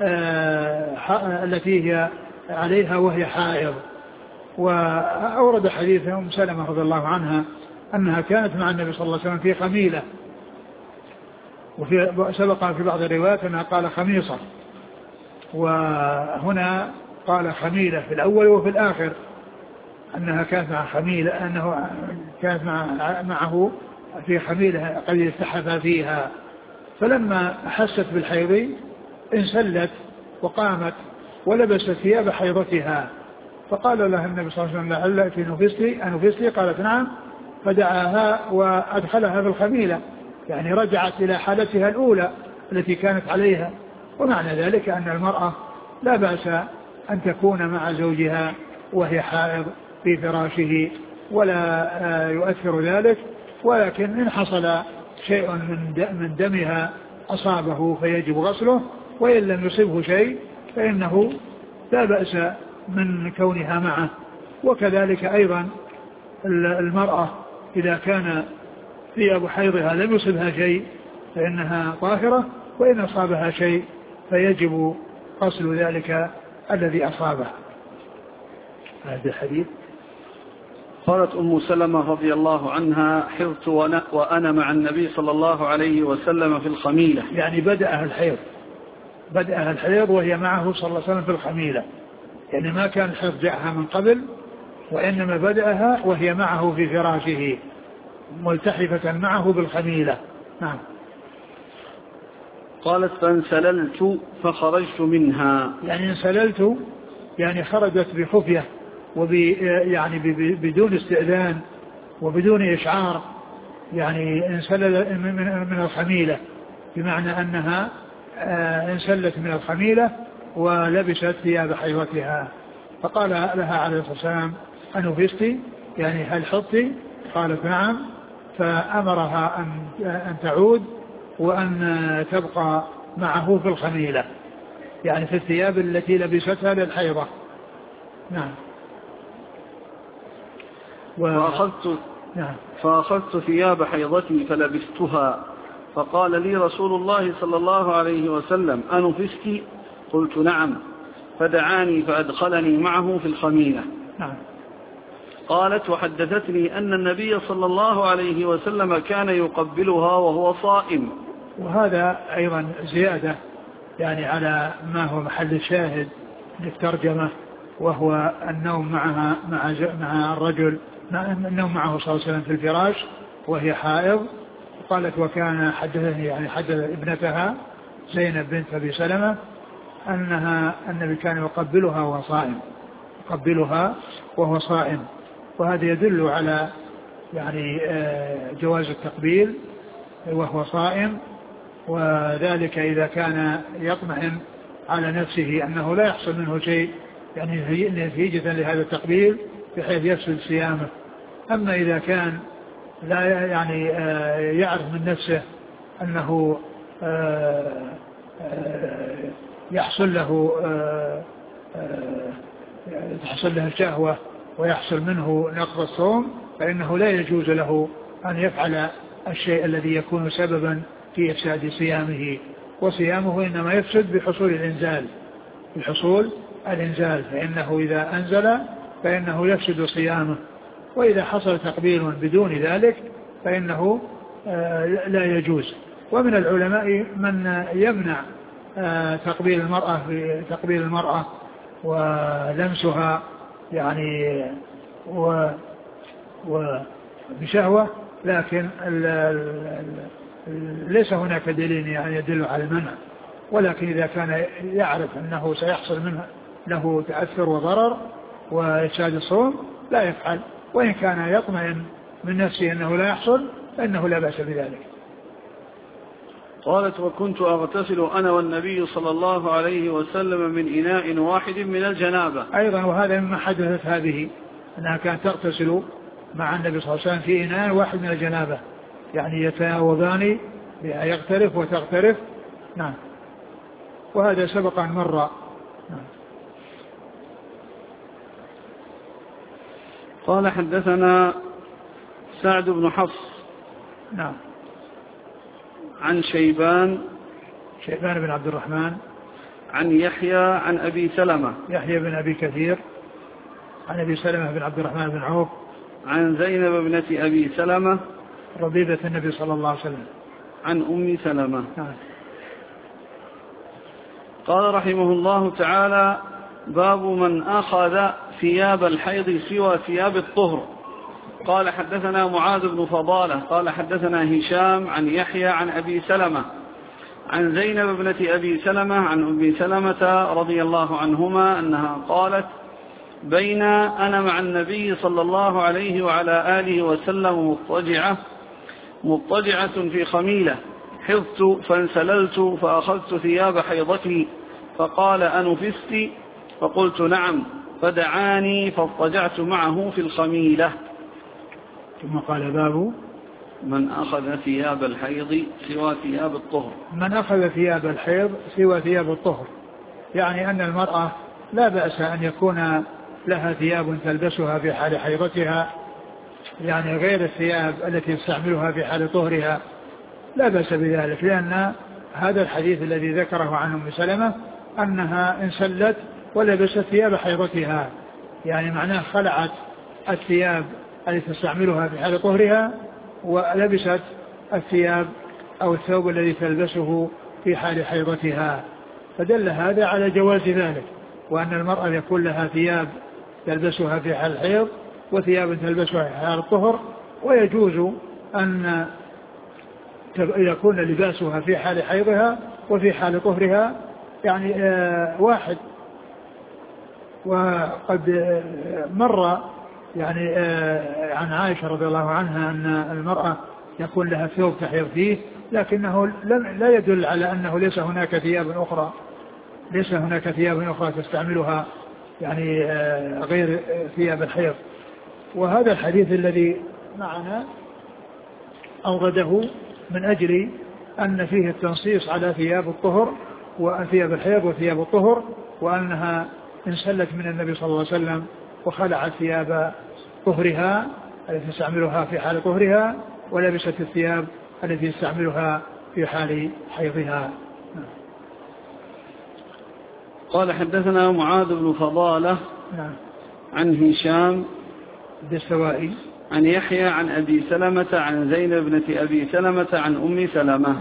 هي عليها وهي حائض. وأورد حديث أم سلمة رضي الله عنها أنها كانت مع النبي صلى الله عليه وسلم في خميلة، وفي سبق في بعض الروايات أنها قال خميصة، وهنا قال خميلة في الأول وفي الآخر، أنها كانت مع خميلة، أنه كانت معه في خميلة قد استحف فيها، فلما أحست بالحيض انسلت وقامت ولبست ثياب حيضتها، فقال لها النبي صلى الله عليه وسلم: لعلك أنفستي؟ قالت: نعم، فدعاها وأدخلها في الخميلة، يعني رجعت إلى حالتها الأولى التي كانت عليها. ومعنى ذلك أن المرأة لا بأس أن تكون مع زوجها وهي حائض في فراشه ولا يؤثر ذلك، ولكن إن حصل شيء من دمها أصابه فيجب غسله، وإن لم يصبه شيء فإنه لا بأس من كونها معه. وكذلك أيضا المرأة إذا كان ثياب حيضها لم يصبها شيء فإنها طاهرة، وإن أصابها شيء فيجب غسل ذلك الذي أصابه. هذا الحديث. قالت أم سلمة رضي الله عنها: حرت وأنا مع النبي صلى الله عليه وسلم في الخميلة. يعني بدأها الحيض وهي معه صلى الله عليه وسلم في الخميلة، يعني ما كان الحيض جاءها من قبل، وإنما بدأها وهي معه في فراشه ملتحفة معه بالخميلة. نعم. قالت: فانسللت فخرجت منها. يعني انسللت يعني خرجت بخفية يعني بدون استئذان وبدون إشعار، يعني انسلل من الخميلة، بمعنى أنها انسلت من الخميلة ولبست ثياب حيضتها. فقال لها عليه الصلاة والسلام: أنفستي؟ يعني هل حطي؟ قالت: نعم. فأمرها أن تعود وأن تبقى معه في الخميلة، يعني في الثياب التي لبستها للحيضة. نعم. فأخذت ثياب حيضتي فلبستها، فقال لي رسول الله صلى الله عليه وسلم: أنفستي؟ قلت: نعم. فدعاني فأدخلني معه في الخميلة. نعم. قالت: وحدثتني أن النبي صلى الله عليه وسلم كان يقبلها وهو صائم. وهذا أيضا زيادة يعني على ما هو محل الشاهد للترجمة، وهو النوم معها مع الرجل، النوم معه صلى الله عليه وسلم في الفراش وهي حائض. قالت: وكان حدثني، يعني حدث ابنتها زينب بنت أبي سلمة أنها النبي كان يقبلها وهو صائم. وهذا يدل على يعني جواز التقبيل وهو صائم، وذلك إذا كان يطمئن على نفسه أنه لا يحصل منه شيء يعني نتيجة لهذا التقبيل بحيث يفسد صيامه. أما إذا كان لا يعني يعرف من نفسه أنه يحصل له الشهوة ويحصل منه نقض الصوم، فإنه لا يجوز له أن يفعل الشيء الذي يكون سببا في إفساد صيامه. وصيامه إنما يفسد بحصول الإنزال، فإنه إذا أنزل فإنه يفسد صيامه. وإذا حصل تقبيل بدون ذلك فإنه لا يجوز. ومن العلماء من يمنع تقبيل المرأة ولمسها يعني وبشهوة، لكن ليس هناك دليل يعني يدل على المنع. ولكن إذا كان يعرف أنه سيحصل منه له تأثر وضرر وإفساد الصوم لا يفعل، وإن كان يطمئن من نفسه أنه لا يحصل فإنه لا بأس بذلك. قالت: وكنت أغتسل أنا والنبي صلى الله عليه وسلم من إناء واحد من الجنابة. أيضا وهذا مما حدثت هذه، أنها كانت تغتسل مع النبي صلى الله عليه وسلم في إناء واحد من الجنابة، يعني يتناوبان، يغترف وتغترف. نعم. وهذا سبق أن مر. نعم. قال: حدثنا سعد بن حفص. نعم. عن شيبان بن عبد الرحمن. عن يحيى عن أبي سلمة. يحيى بن أبي كثير. عن أبي سلمة بن عبد الرحمن بن عوف. عن زينب ابنة أبي سلمة ربيبة النبي صلى الله عليه وسلم. عن أم سلمة. نعم. قال رحمه الله تعالى: باب من أخذ ثياب الحيض سوى ثياب الطهر. قال: حدثنا معاذ بن فضالة قال: حدثنا هشام عن يحيى عن أبي سلمة عن زينب ابنة أبي سلمة عن أم سلمة رضي الله عنهما أنها قالت: بين أنا مع النبي صلى الله عليه وعلى آله وسلم مضطجعة في خميلة، حضت فانسللت فأخذت ثياب حيضتي، فقال: أنفستي؟ فقلت: نعم. فدعاني فاضطجعت معه في الخميلة. ثم قال: باب من أخذ ثياب الحيض سوى ثياب الطهر. من أخذ ثياب الحيض سوى ثياب الطهر، يعني أن المرأة لا بأس أن يكون لها ثياب تلبسها في حال حيضتها، يعني غير الثياب التي تستعملها في حال طهرها، لا بأس بذلك، لأن هذا الحديث الذي ذكره عن أم سلمة أنها انسلت ولبست ثياب حيضتها، يعني معناه خلعت الثياب التي تستعملها في حال طهرها، ولبست الثياب أو الثوب الذي تلبسه في حال حيضتها. فدل هذا على جواز ذلك، وأن المرأة يكون لها ثياب تلبسها في حال الحيض وثياب تلبسها في حال الطهر، ويجوز أن يكون لباسها في حال حيضها وفي حال طهرها يعني واحد. وقد مر يعني عن عائشة رضي الله عنها أن المرأة يكون لها ثوب تحيض فيه، لكنه لا يدل على أنه ليس هناك ثياب أخرى تستعملها يعني غير ثياب الحيض. وهذا الحديث الذي معنا أورده من أجل أن فيه التنصيص على ثياب الطهر وثياب الحيض وثياب الطهر، وأنها انسلت من النبي صلى الله عليه وسلم وخلعت ثياب طهرها التي تستعملها في حال طهرها، ولبست الثياب التي تستعملها في حال حيضها. قال حدثنا معاذ بن فضالة عن هشام الدستوائي عن يحيى عن أبي سلمة عن زينب بنت أبي سلمة عن أم سلمة.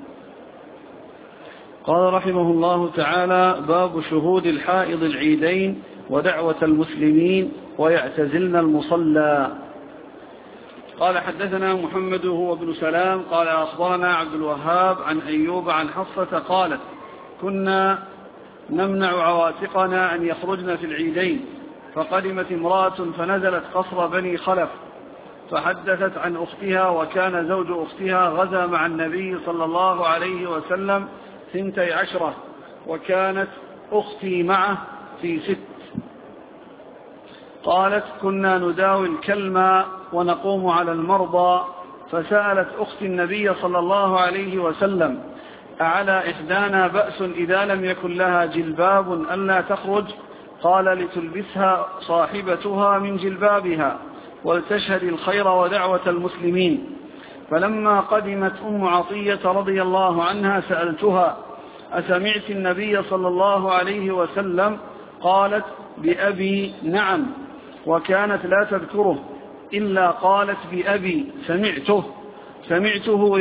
قال رحمه الله تعالى: باب شهود الحائض العيدين ودعوة المسلمين ويعتزلن المصلى. قال حدثنا محمد هو ابن سلام قال أخبرنا عبد الوهاب عن أيوب عن حفصة قالت: كنا نمنع عواتقنا أن يخرجن في العيدين، فقدمت امرأة فنزلت قصر بني خلف فحدثت عن أختها، وكان زوج أختها غزا مع النبي صلى الله عليه وسلم 12، وكانت أختي معه في 6. قالت: كنا نداوي الكلمة ونقوم على المرضى، فسألت أختي النبي صلى الله عليه وسلم: أعلى إحدانا بأس إذا لم يكن لها جلباب ألا تخرج؟ قال: لتلبسها صاحبتها من جلبابها ولتشهد الخير ودعوة المسلمين. فلما قدمت أم عطية رضي الله عنها سألتها: أسمعت النبي صلى الله عليه وسلم؟ قالت: بأبي نعم. وكانت لا تذكره إلا قالت: بأبي سمعته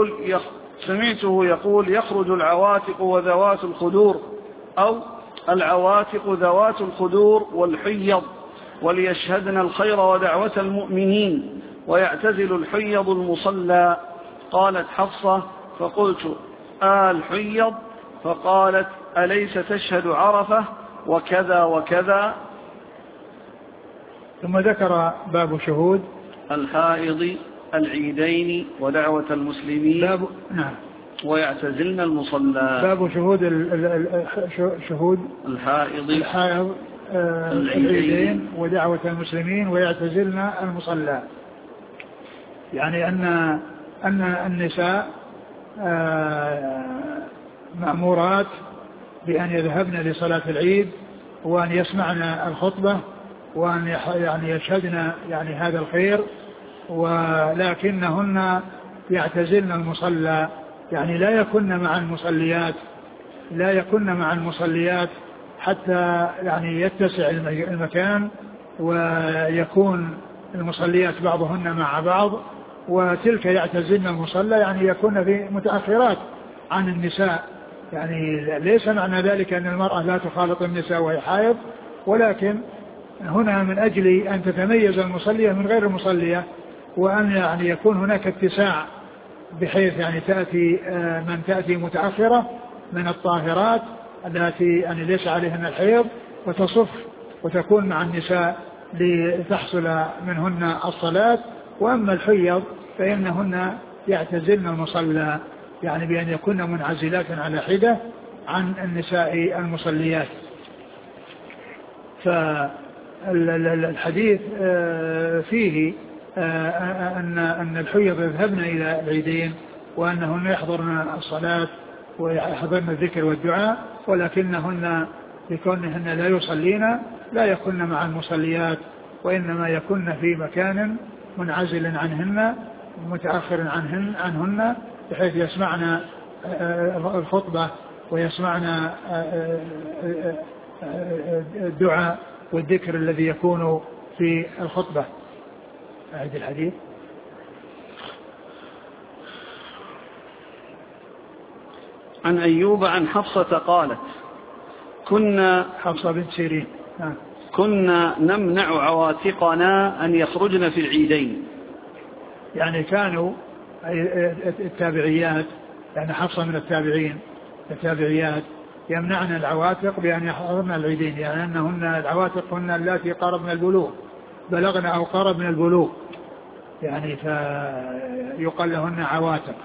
يقول يخرج العواتق وذوات الخدور، أو العواتق ذوات الخدور والحيض، وليشهدن الخير ودعوة المؤمنين، ويعتزل الحيض المصلى. قالت حفصة: فقلت: الحيض؟ فقالت: أليس تشهد عرفة وكذا وكذا. ثم ذكر باب شهود الحائض العيدين ودعوة المسلمين ويعتزلن المصلى. باب شهود الحائض العيدين ودعوة المسلمين ويعتزلن المصلى، يعني أن النساء مأمورات بأن يذهبن لصلاة العيد وأن يسمعن الخطبة وأن يعني يشهدن يعني هذا الخير، ولكنهن يعتزلن المصلى، يعني لا يكن مع المصليات حتى يعني يتسع المكان ويكون المصليات بعضهن مع بعض، وتلك يعتزلن المصلى يعني يكون في متأخرات عن النساء. يعني ليس معنى ذلك أن المرأة لا تخالط النساء وهي حائض، ولكن هنا من أجل أن تتميز المصلية من غير المصلية، وأن يعني يكون هناك اتساع بحيث يعني تأتي متأخرة من الطاهرات التي يعني ليس عليهن الحيض وتصف وتكون مع النساء لتحصل منهن الصلاة. وأما الحيض فإنهن يعتزلن المصلى، يعني بأن يكون منعزلات على حدة عن النساء المصليات. فالحديث فيه أن الحيض يذهبن إلى العيدين وأنهن يحضرن الصلاة ويحضرن الذكر والدعاء، ولكنهن لكونهن لا يصلين لا يكن مع المصليات، وإنما يكن في مكان منعزل عنهن متأخر عنهن بحيث يسمعن الخطبة ويسمعن الدعاء والذكر الذي يكون في الخطبة. أعد الحديث. عن أيوب عن حفصة قالت كنا حفصة بنت سيرين كنا نمنع عواتقنا أن يخرجن في العيدين. يعني كانوا التابعيات، يعني حفصة من التابعيات يمنعن العواتق بأن يحضرن العيدين، يعني أنهن العواتق هن التي قربن البلوغ، بلغن أو قربن البلوغ، يعني فيقال لهن عواتق.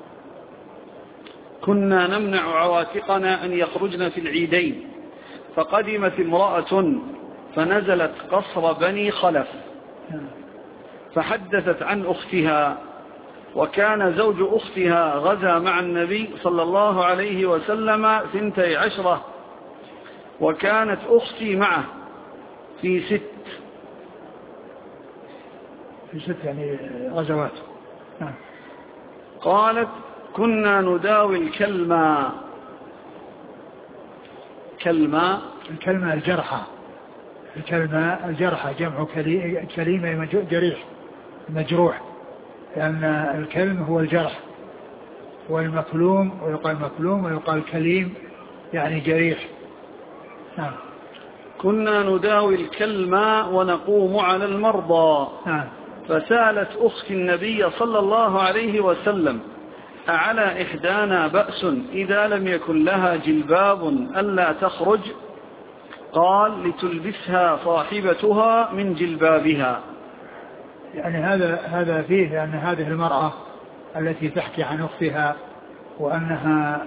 كنا نمنع عواتقنا أن يخرجن في العيدين، فقدمت امرأة فنزلت قصر بني خلف فحدثت عن أختها، وكان زوج أختها غزا مع النبي صلى الله عليه وسلم 12، وكانت أختي معه في 6 يعني غزوات. قالت كنا نداوي الكلمة الجرحى جمع كليمة جريح مجروح، لأن الكلم هو الجرح، والمكلوم ويقال مكلوم ويقال كليم يعني جريح. كنا نداوي الكلمة ونقوم على المرضى. فسألت أخت النبي صلى الله عليه وسلم أعلى إحدانا بأس إذا لم يكن لها جلباب ألا تخرج؟ قال لتلبسها صاحبتها من جلبابها. يعني هذا فيه أن هذه المرأة التي تحكي عن أختها وأنها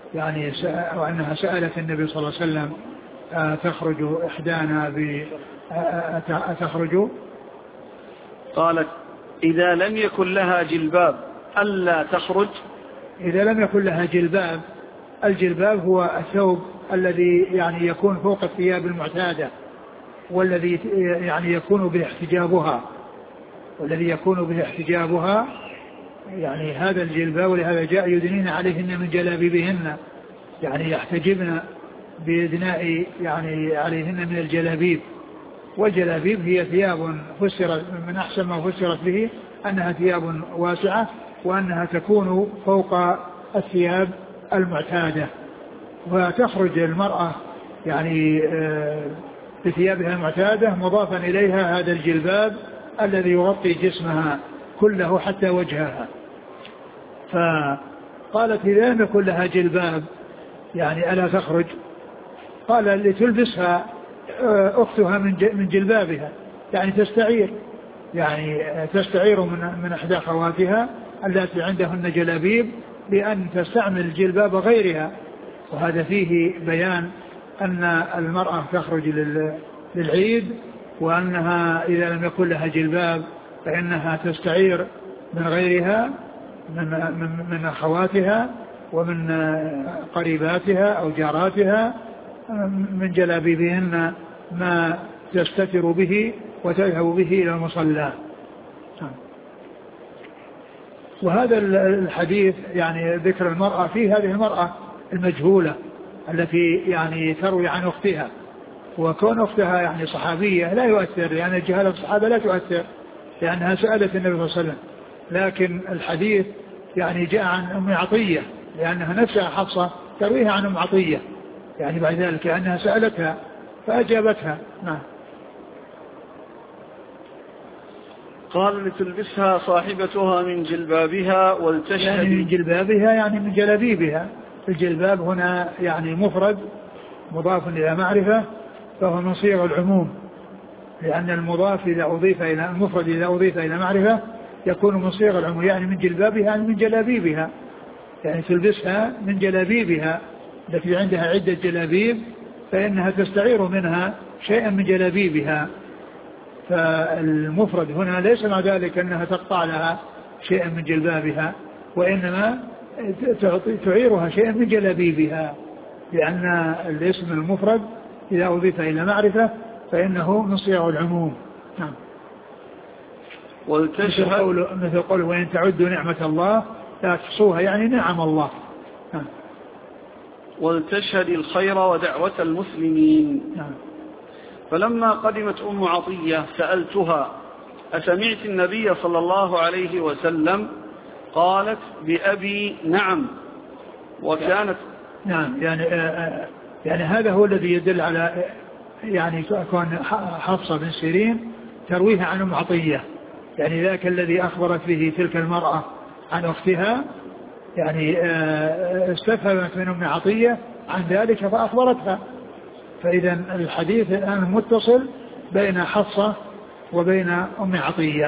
سألت النبي صلى الله عليه وسلم تخرج إحدانا تخرج، قالت إذا لم يكن لها جلباب ألا تخرج. إذا لم يكن لها جلباب، الجلباب هو الثوب الذي يعني يكون فوق الثياب المعتادة، والذي يعني يكون به احتجابها، يعني هذا الجلباب، ولهذا جاء يدنين عليهن من جلابيبهن، يعني يحتجبن بإدناء يعني عليهن من الجلابيب. والجلابيب هي ثياب فسرت من أحسن ما فسرت به أنها ثياب واسعة، وأنها تكون فوق الثياب المعتادة، وتخرج المرأة يعني بثيابها المعتادة مضافا إليها هذا الجلباب الذي يغطي جسمها كله حتى وجهها. فقالت إذا لم يكن لها جلباب يعني ألا تخرج؟ قال لتلبسها أختها من جلبابها، يعني تستعير من إحدى خواتها التي عندهن جلابيب بأن تستعمل جلباب غيرها. وهذا فيه بيان أن المرأة تخرج للعيد، وأنها إذا لم يكن لها جلباب فإنها تستعير من غيرها من أخواتها ومن قريباتها أو جاراتها من جلابيبهن ما تستتر به وتذهب به إلى المصلى. وهذا الحديث يعني ذكر المرأة فيه هذه المرأة المجهولة التي يعني تروي عن أختها، وكون أختها يعني صحابية لا يؤثر، يعني جهالة الصحابة لا تؤثر، لأنها سألت النبي صلى الله عليه وسلم. لكن الحديث يعني جاء عن أم عطية، لأنها نفسها حفصة ترويها عن أم عطية، يعني بعد ذلك لأنها سألتها فأجابتها. نعم. قال لتلبسها صاحبتها من جلبابها ولتشهد، يعني من جلبابها يعني من جلابيبها. الجلباب هنا يعني مفرد مضاف إلى معرفة، فهو من صيغ العموم، لأن المضاف إذا أضيف إلى المفرد إذا أضيف إلى معرفة يكون من صيغ العموم، يعني من جلبابها يعني من جلابيبها، يعني تلبسها من جلابيبها التي عندها عدة جلابيب، فإنها تستعير منها شيئا من جلابيبها. فالمفرد هنا ليس مع ذلك أنها تقطع لها شيئا من جلبابها، وإنما تعيرها شيئا من جلابيبها، لأن الاسم المفرد إذا أضيف إلى معرفة فإنه من صيغ العموم. نعم. مثل قوله وإن تعدوا نعمة الله لا تحصوها، يعني نعم الله. نعم. ولتشهد الخير ودعوة المسلمين. نعم. فلما قدمت أم عطية سألتها أسمعت النبي صلى الله عليه وسلم قالت بأبي نعم وكانت نعم يعني هذا هو الذي يدل على يعني كون حفصة بن سيرين ترويه عن أم عطية، يعني ذاك الذي أخبرت به تلك المرأة عن أختها، يعني استفهمت من أم عطية عن ذلك فأخبرتها. فإذا الحديث الآن متصل بين حفصة وبين أم عطية.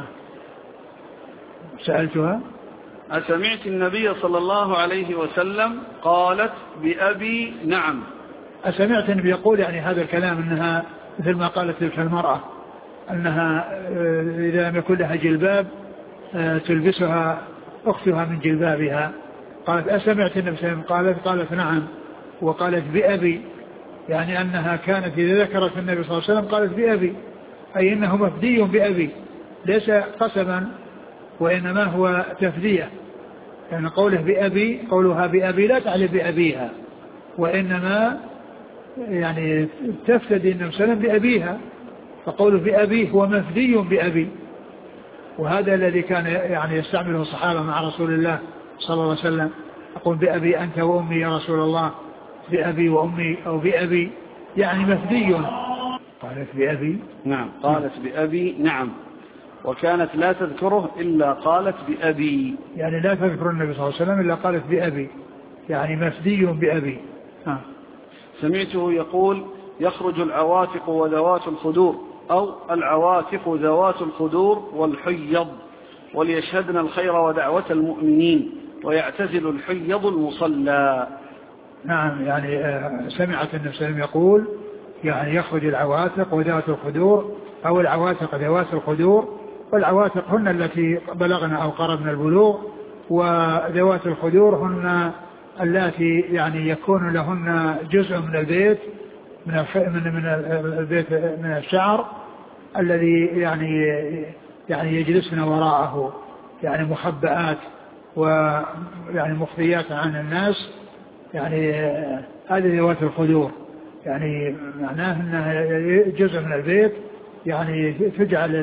سألتها أسمعت النبي صلى الله عليه وسلم قالت بأبي نعم. أسمعت النبي يقول يعني هذا الكلام أنها مثل ما قالت تلك المرأة أنها إذا لم يكن لها جلباب تلبسها أختها من جلبابها. قالت أسمعت النبي صلى الله عليه وسلم قالت نعم وقالت بأبي، يعني أنها كانت إذا ذكرت النبي صلى الله عليه وسلم قالت بأبي، أي إنه مفدي بأبي ليس قسما وإنما هو تفدية، يعني قوله بأبي قولها بأبي لا تعني بأبيها، وإنما يعني تفتدي النبي صلى الله عليه وسلم بأبيها، فقوله بأبي هو مفدي بأبي. وهذا الذي كان يعني يستعمله الصحابة مع رسول الله صلى الله عليه وسلم، أقول بأبي أنت وأمي يا رسول الله، بأبي وأمي أو بأبي يعني مفدي. قالت بأبي نعم، قالت بأبي نعم، وكانت لا تذكره إلا قالت بأبي، يعني لا تذكر النبي صلى الله عليه وسلم إلا قالت بأبي، يعني مفدي بأبي. سمعته يقول يخرج العواتق وذوات الخدور، أو العواتق ذوات الخدور والحيض وليشهدن الخير ودعوة المؤمنين ويعتزل الحيض المصلى. نعم، يعني سمعت النبي صلى الله عليه وسلم يقول يعني يخرج العواتق وذوات الخدور، أو العواتق ذوات الخدور، والعواتق هن التي بلغن أو قربن البلوغ، وذوات الخدور هن التي يعني يكون لهن جزء من البيت من البيت من الشعر الذي يعني يجلسن وراءه، يعني مخبئات ويعني مخفيات عن الناس، يعني هذه ذوات الخدور، يعني معناه انها جزء من البيت، يعني تجعل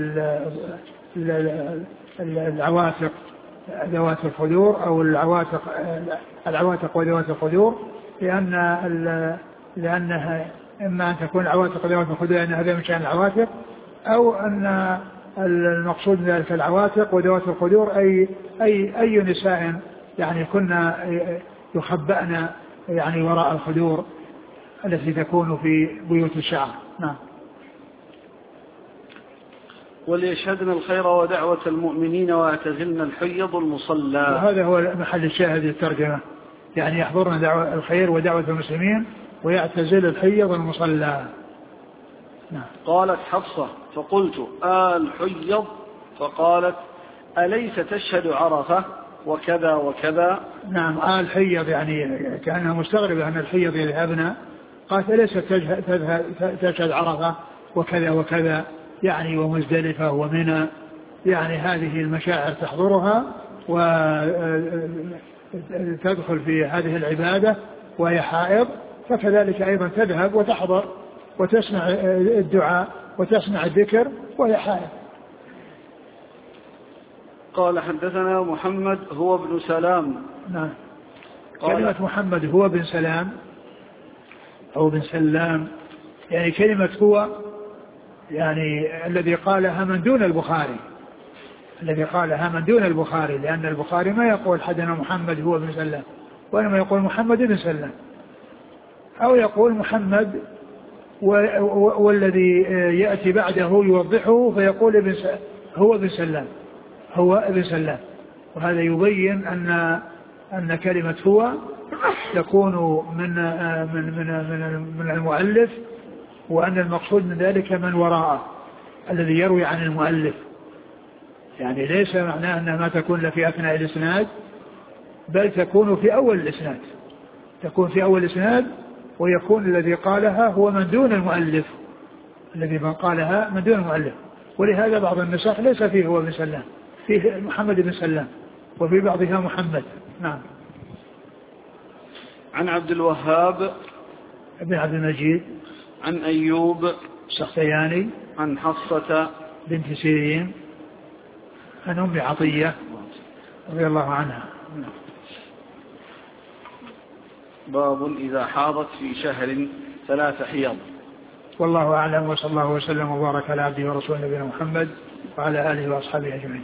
العواتق ذوات الخدور او العواتق وذوات الخدور، لانها اما ان تكون العواتق ذوات الخدور لان هذا من شأن العواتق، او ان المقصود من ذلك العواتق وذوات الخدور اي نساء يعني كنا يخبأن يعني وراء الخدور التي تكون في بيوت الشعر. نعم. وليشهدن الخير ودعوة المؤمنين ويعتزلن الحيض المصلى. وهذا هو محل الشاهد الترجمة، يعني يحضرن دعوة الخير ودعوة المسلمين ويعتزل الحيض المصلى. نعم. قالت حفصة فقلت الحيض؟ فقالت أليس تشهد عرفة وكذا وكذا؟ نعم، الحيض يعني كأنها مستغربة أن الحيض يذهبنا، قالت أليس تشهد عرفة وكذا وكذا، يعني ومزدلفة ومنى، يعني هذه المشاعر تحضرها وتدخل في هذه العبادة وهي حائض، فكذلك أيضا تذهب وتحضر وتسمع الدعاء وتسمع الذكر وهي حائض. قال حدثنا محمد هو بن سلام. نعم. كلمة محمد هو بن سلام أو بن سلام، يعني كلمة هو يعني الذي قالها من دون البخاري، لأن البخاري ما يقول حدثنا محمد هو بن سلام، وإنما يقول محمد بن سلام، أو يقول محمد والذي يأتي بعده يوضحه فيقول هو بن سلام، وهذا يبين أن كلمة هو تكون من المؤلف، وأن المقصود من ذلك من وراءه الذي يروي عن المؤلف، يعني ليس معناه أنها ما تكون في أثناء الإسناد، بل تكون في أول الإسناد، ويكون الذي قالها هو من دون المؤلف، ولهذا بعض النسخ ليس فيه هو بن سلام، فيه محمد بن سلام، وفي بعضها محمد. نعم. عن عبد الوهاب ابن عبد المجيد عن أيوب السختياني عن حفصة بنت سيرين عن أم عطية رضي الله عنها. باب إذا حاضت في شهر 3 حيض. والله أعلم، وصلى الله وسلم وبارك على عبده ورسوله نبينا محمد وعلى آله وأصحابه أجمعين.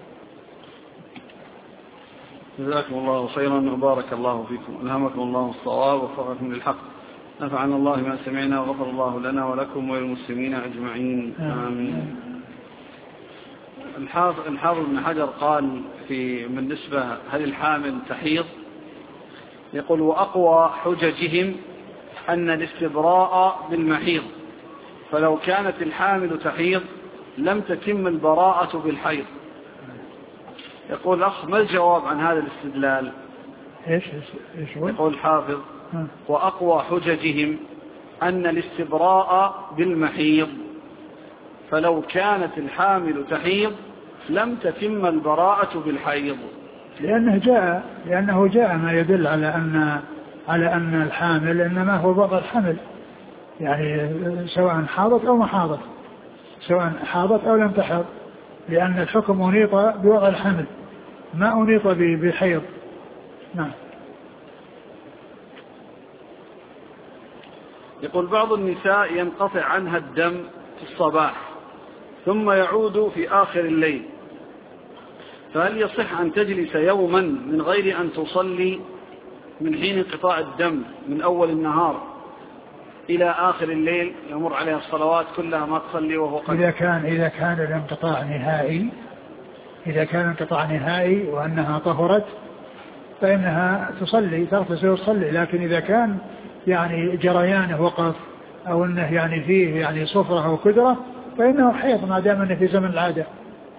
جزاكم الله خيرا وبارك الله فيكم، ألهمكم الله الصواب ووفقكم للحق، نفعنا الله ما سمعنا وغفر الله لنا ولكم وللمسلمين أجمعين، آمين. الحافظ ابن حجر قال في بالنسبة هل الحامل تحيض، يقول وأقوى حججهم أن الاستبراء بالمحيض، فلو كانت الحامل تحيض لم تتم البراءة بالحيض. يقول أخ ما الجواب عن هذا الاستدلال؟ إيش يقول الحافظ وأقوى حججهم أن الاستبراء بالمحيض، فلو كانت الحامل تحيض لم تتم البراءة بالحيض. لأنه جاء ما يدل على أن الحامل إنما هو وضع الحمل، يعني سواء حاضت أو ما حاضت، سواء حاضت أو لم تحض، لأن الحكم أنيط بوضع الحمل ما أنيط بحيض. نعم. يقول بعض النساء ينقطع عنها الدم في الصباح ثم يعود في آخر الليل، فهل يصح أن تجلس يوما من غير أن تصلي من حين انقطاع الدم من أول النهار إلى آخر الليل، يمر عليها الصلوات كلها ما تصلي وهو قد إذا كان الانقطاع نهائي، إذا كان انقطاع نهائي وأنها طهرت فإنها تصلي، تغتسل وتصلي. لكن إذا كان يعني جريانه وقف أو أنه يعني فيه يعني صفرة أو كدرة فإنه حيض ما دام أنه في زمن العادة.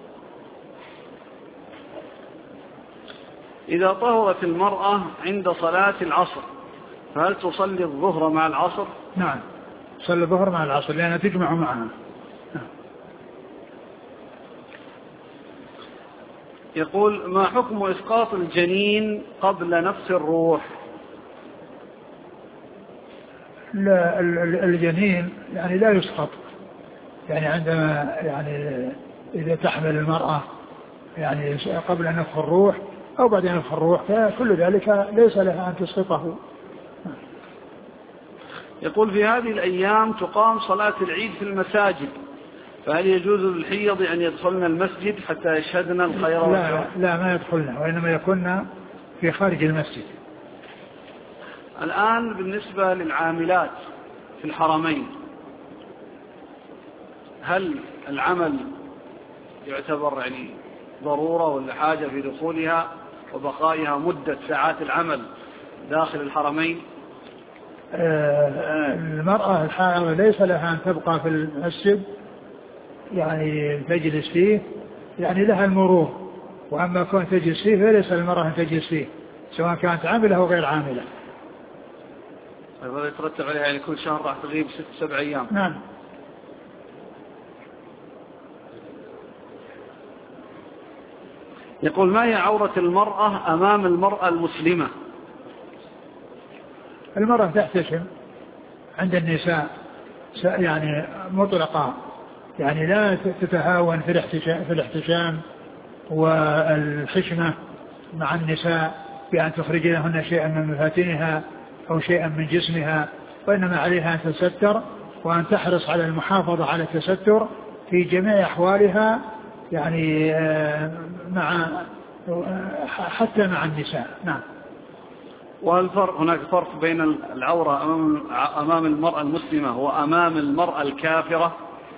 إذا طهرت المرأة عند صلاة العصر فهل تصلي الظهر مع العصر؟ نعم، تصلي الظهر مع العصر لأنها تجمع معها. يقول ما حكم إسقاط الجنين قبل نفس الروح؟ لا، الجنين يعني لا يسقط، يعني عندما يعني إذا تحمل المرأة يعني قبل نفخ الروح أو بعد نفخ الروح فكل ذلك ليس لها أن تسقطه. يقول في هذه الأيام تقام صلاة العيد في المساجد، فهل يجوز للحيض أن يدخلن المسجد حتى يشهدن الخير؟ لا ما يدخلن، وإنما يكون في خارج المسجد. الآن بالنسبة للعاملات في الحرمين، هل العمل يعتبر يعني ضرورة ولا حاجة في دخولها وبقائها مدة ساعات العمل داخل الحرمين؟ المرأة الحائض ليس لها أن تبقى في المسجد يعني تجلس فيه، يعني لها المرور، وأما كون تجلس فيه فليس المرأة أن تجلس فيه سواء كانت عاملة أو غير عاملة. هذا يترتب عليها يعني كل شهر راح تغيب 6-7 أيام. نعم. يقول ما هي عورة المرأة أمام المرأة المسلمة؟ المرأة تحتشم عند النساء يعني مطلقة، يعني لا تتهاون في الاحتشام والحشمة مع النساء بأن تخرج لهن شيئا من مفاتنها أو شيئا من جسمها، وإنما عليها أن تستر وأن تحرص على المحافظة على التستر في جميع أحوالها، يعني حتى مع النساء. نعم. وهل هناك فرق بين العورة أمام المرأة المسلمة وأمام المرأة الكافرة؟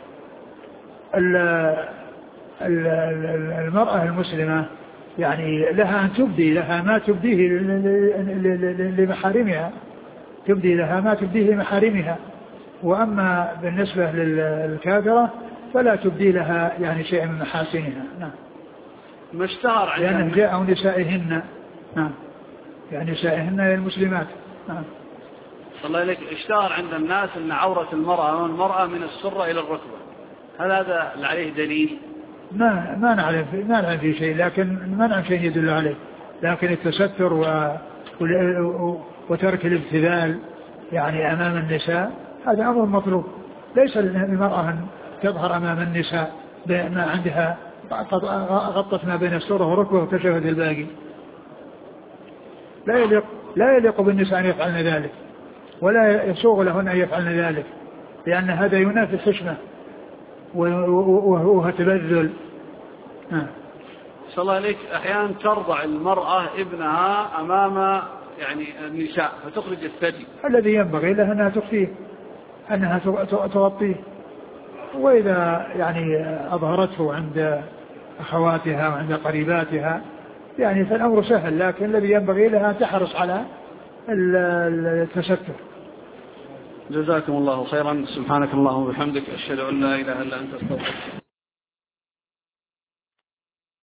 المرأة المسلمة يعني لها أن تبدي لها ما تبديه لمحارمها، تبدي لها ما تبديه لمحارمها، وأما بالنسبة للكافرة فلا تبدي لها يعني شيء من محاسنها. نعم. ما اشتهر عندنا لأنه جاء نسائهن. نعم، يعني نسائهن المسلمات. نعم. الله إليك، اشتهر عند الناس أن عورة المرأة من السرة إلى الركبة، هل هذا عليه دليل؟ ما نعلم في شيء، لكن ما نعلم شيء يدل عليه، لكن التستر وترك الابتذال يعني أمام النساء هذا أمر مطلوب. ليس للمرأة أن تظهر أمام النساء ما عندها غطت ما بين السرة وركبه وكشفت الباقي. لا يليق بالنساء أن يفعلن ذلك، ولا يسوغ لهن أن يفعلن ذلك، لأن هذا ينافي الحشمة وهو تبذل. صلى الله عليك. أحيانا ترضع المرأة ابنها أمام يعني النساء فتخرج الثدي، الذي ينبغي لها أنها تخفيه، أنها تغطيه، وإذا يعني أظهرته عند أخواتها وعند قريباتها يعني فالأمر سهل، لكن الذي ينبغي لها تحرص على التستر. جزاكم الله خيرا. سبحانك اللهم وبحمدك، أشهد أن لا إله إلا أنت، أستغفرك.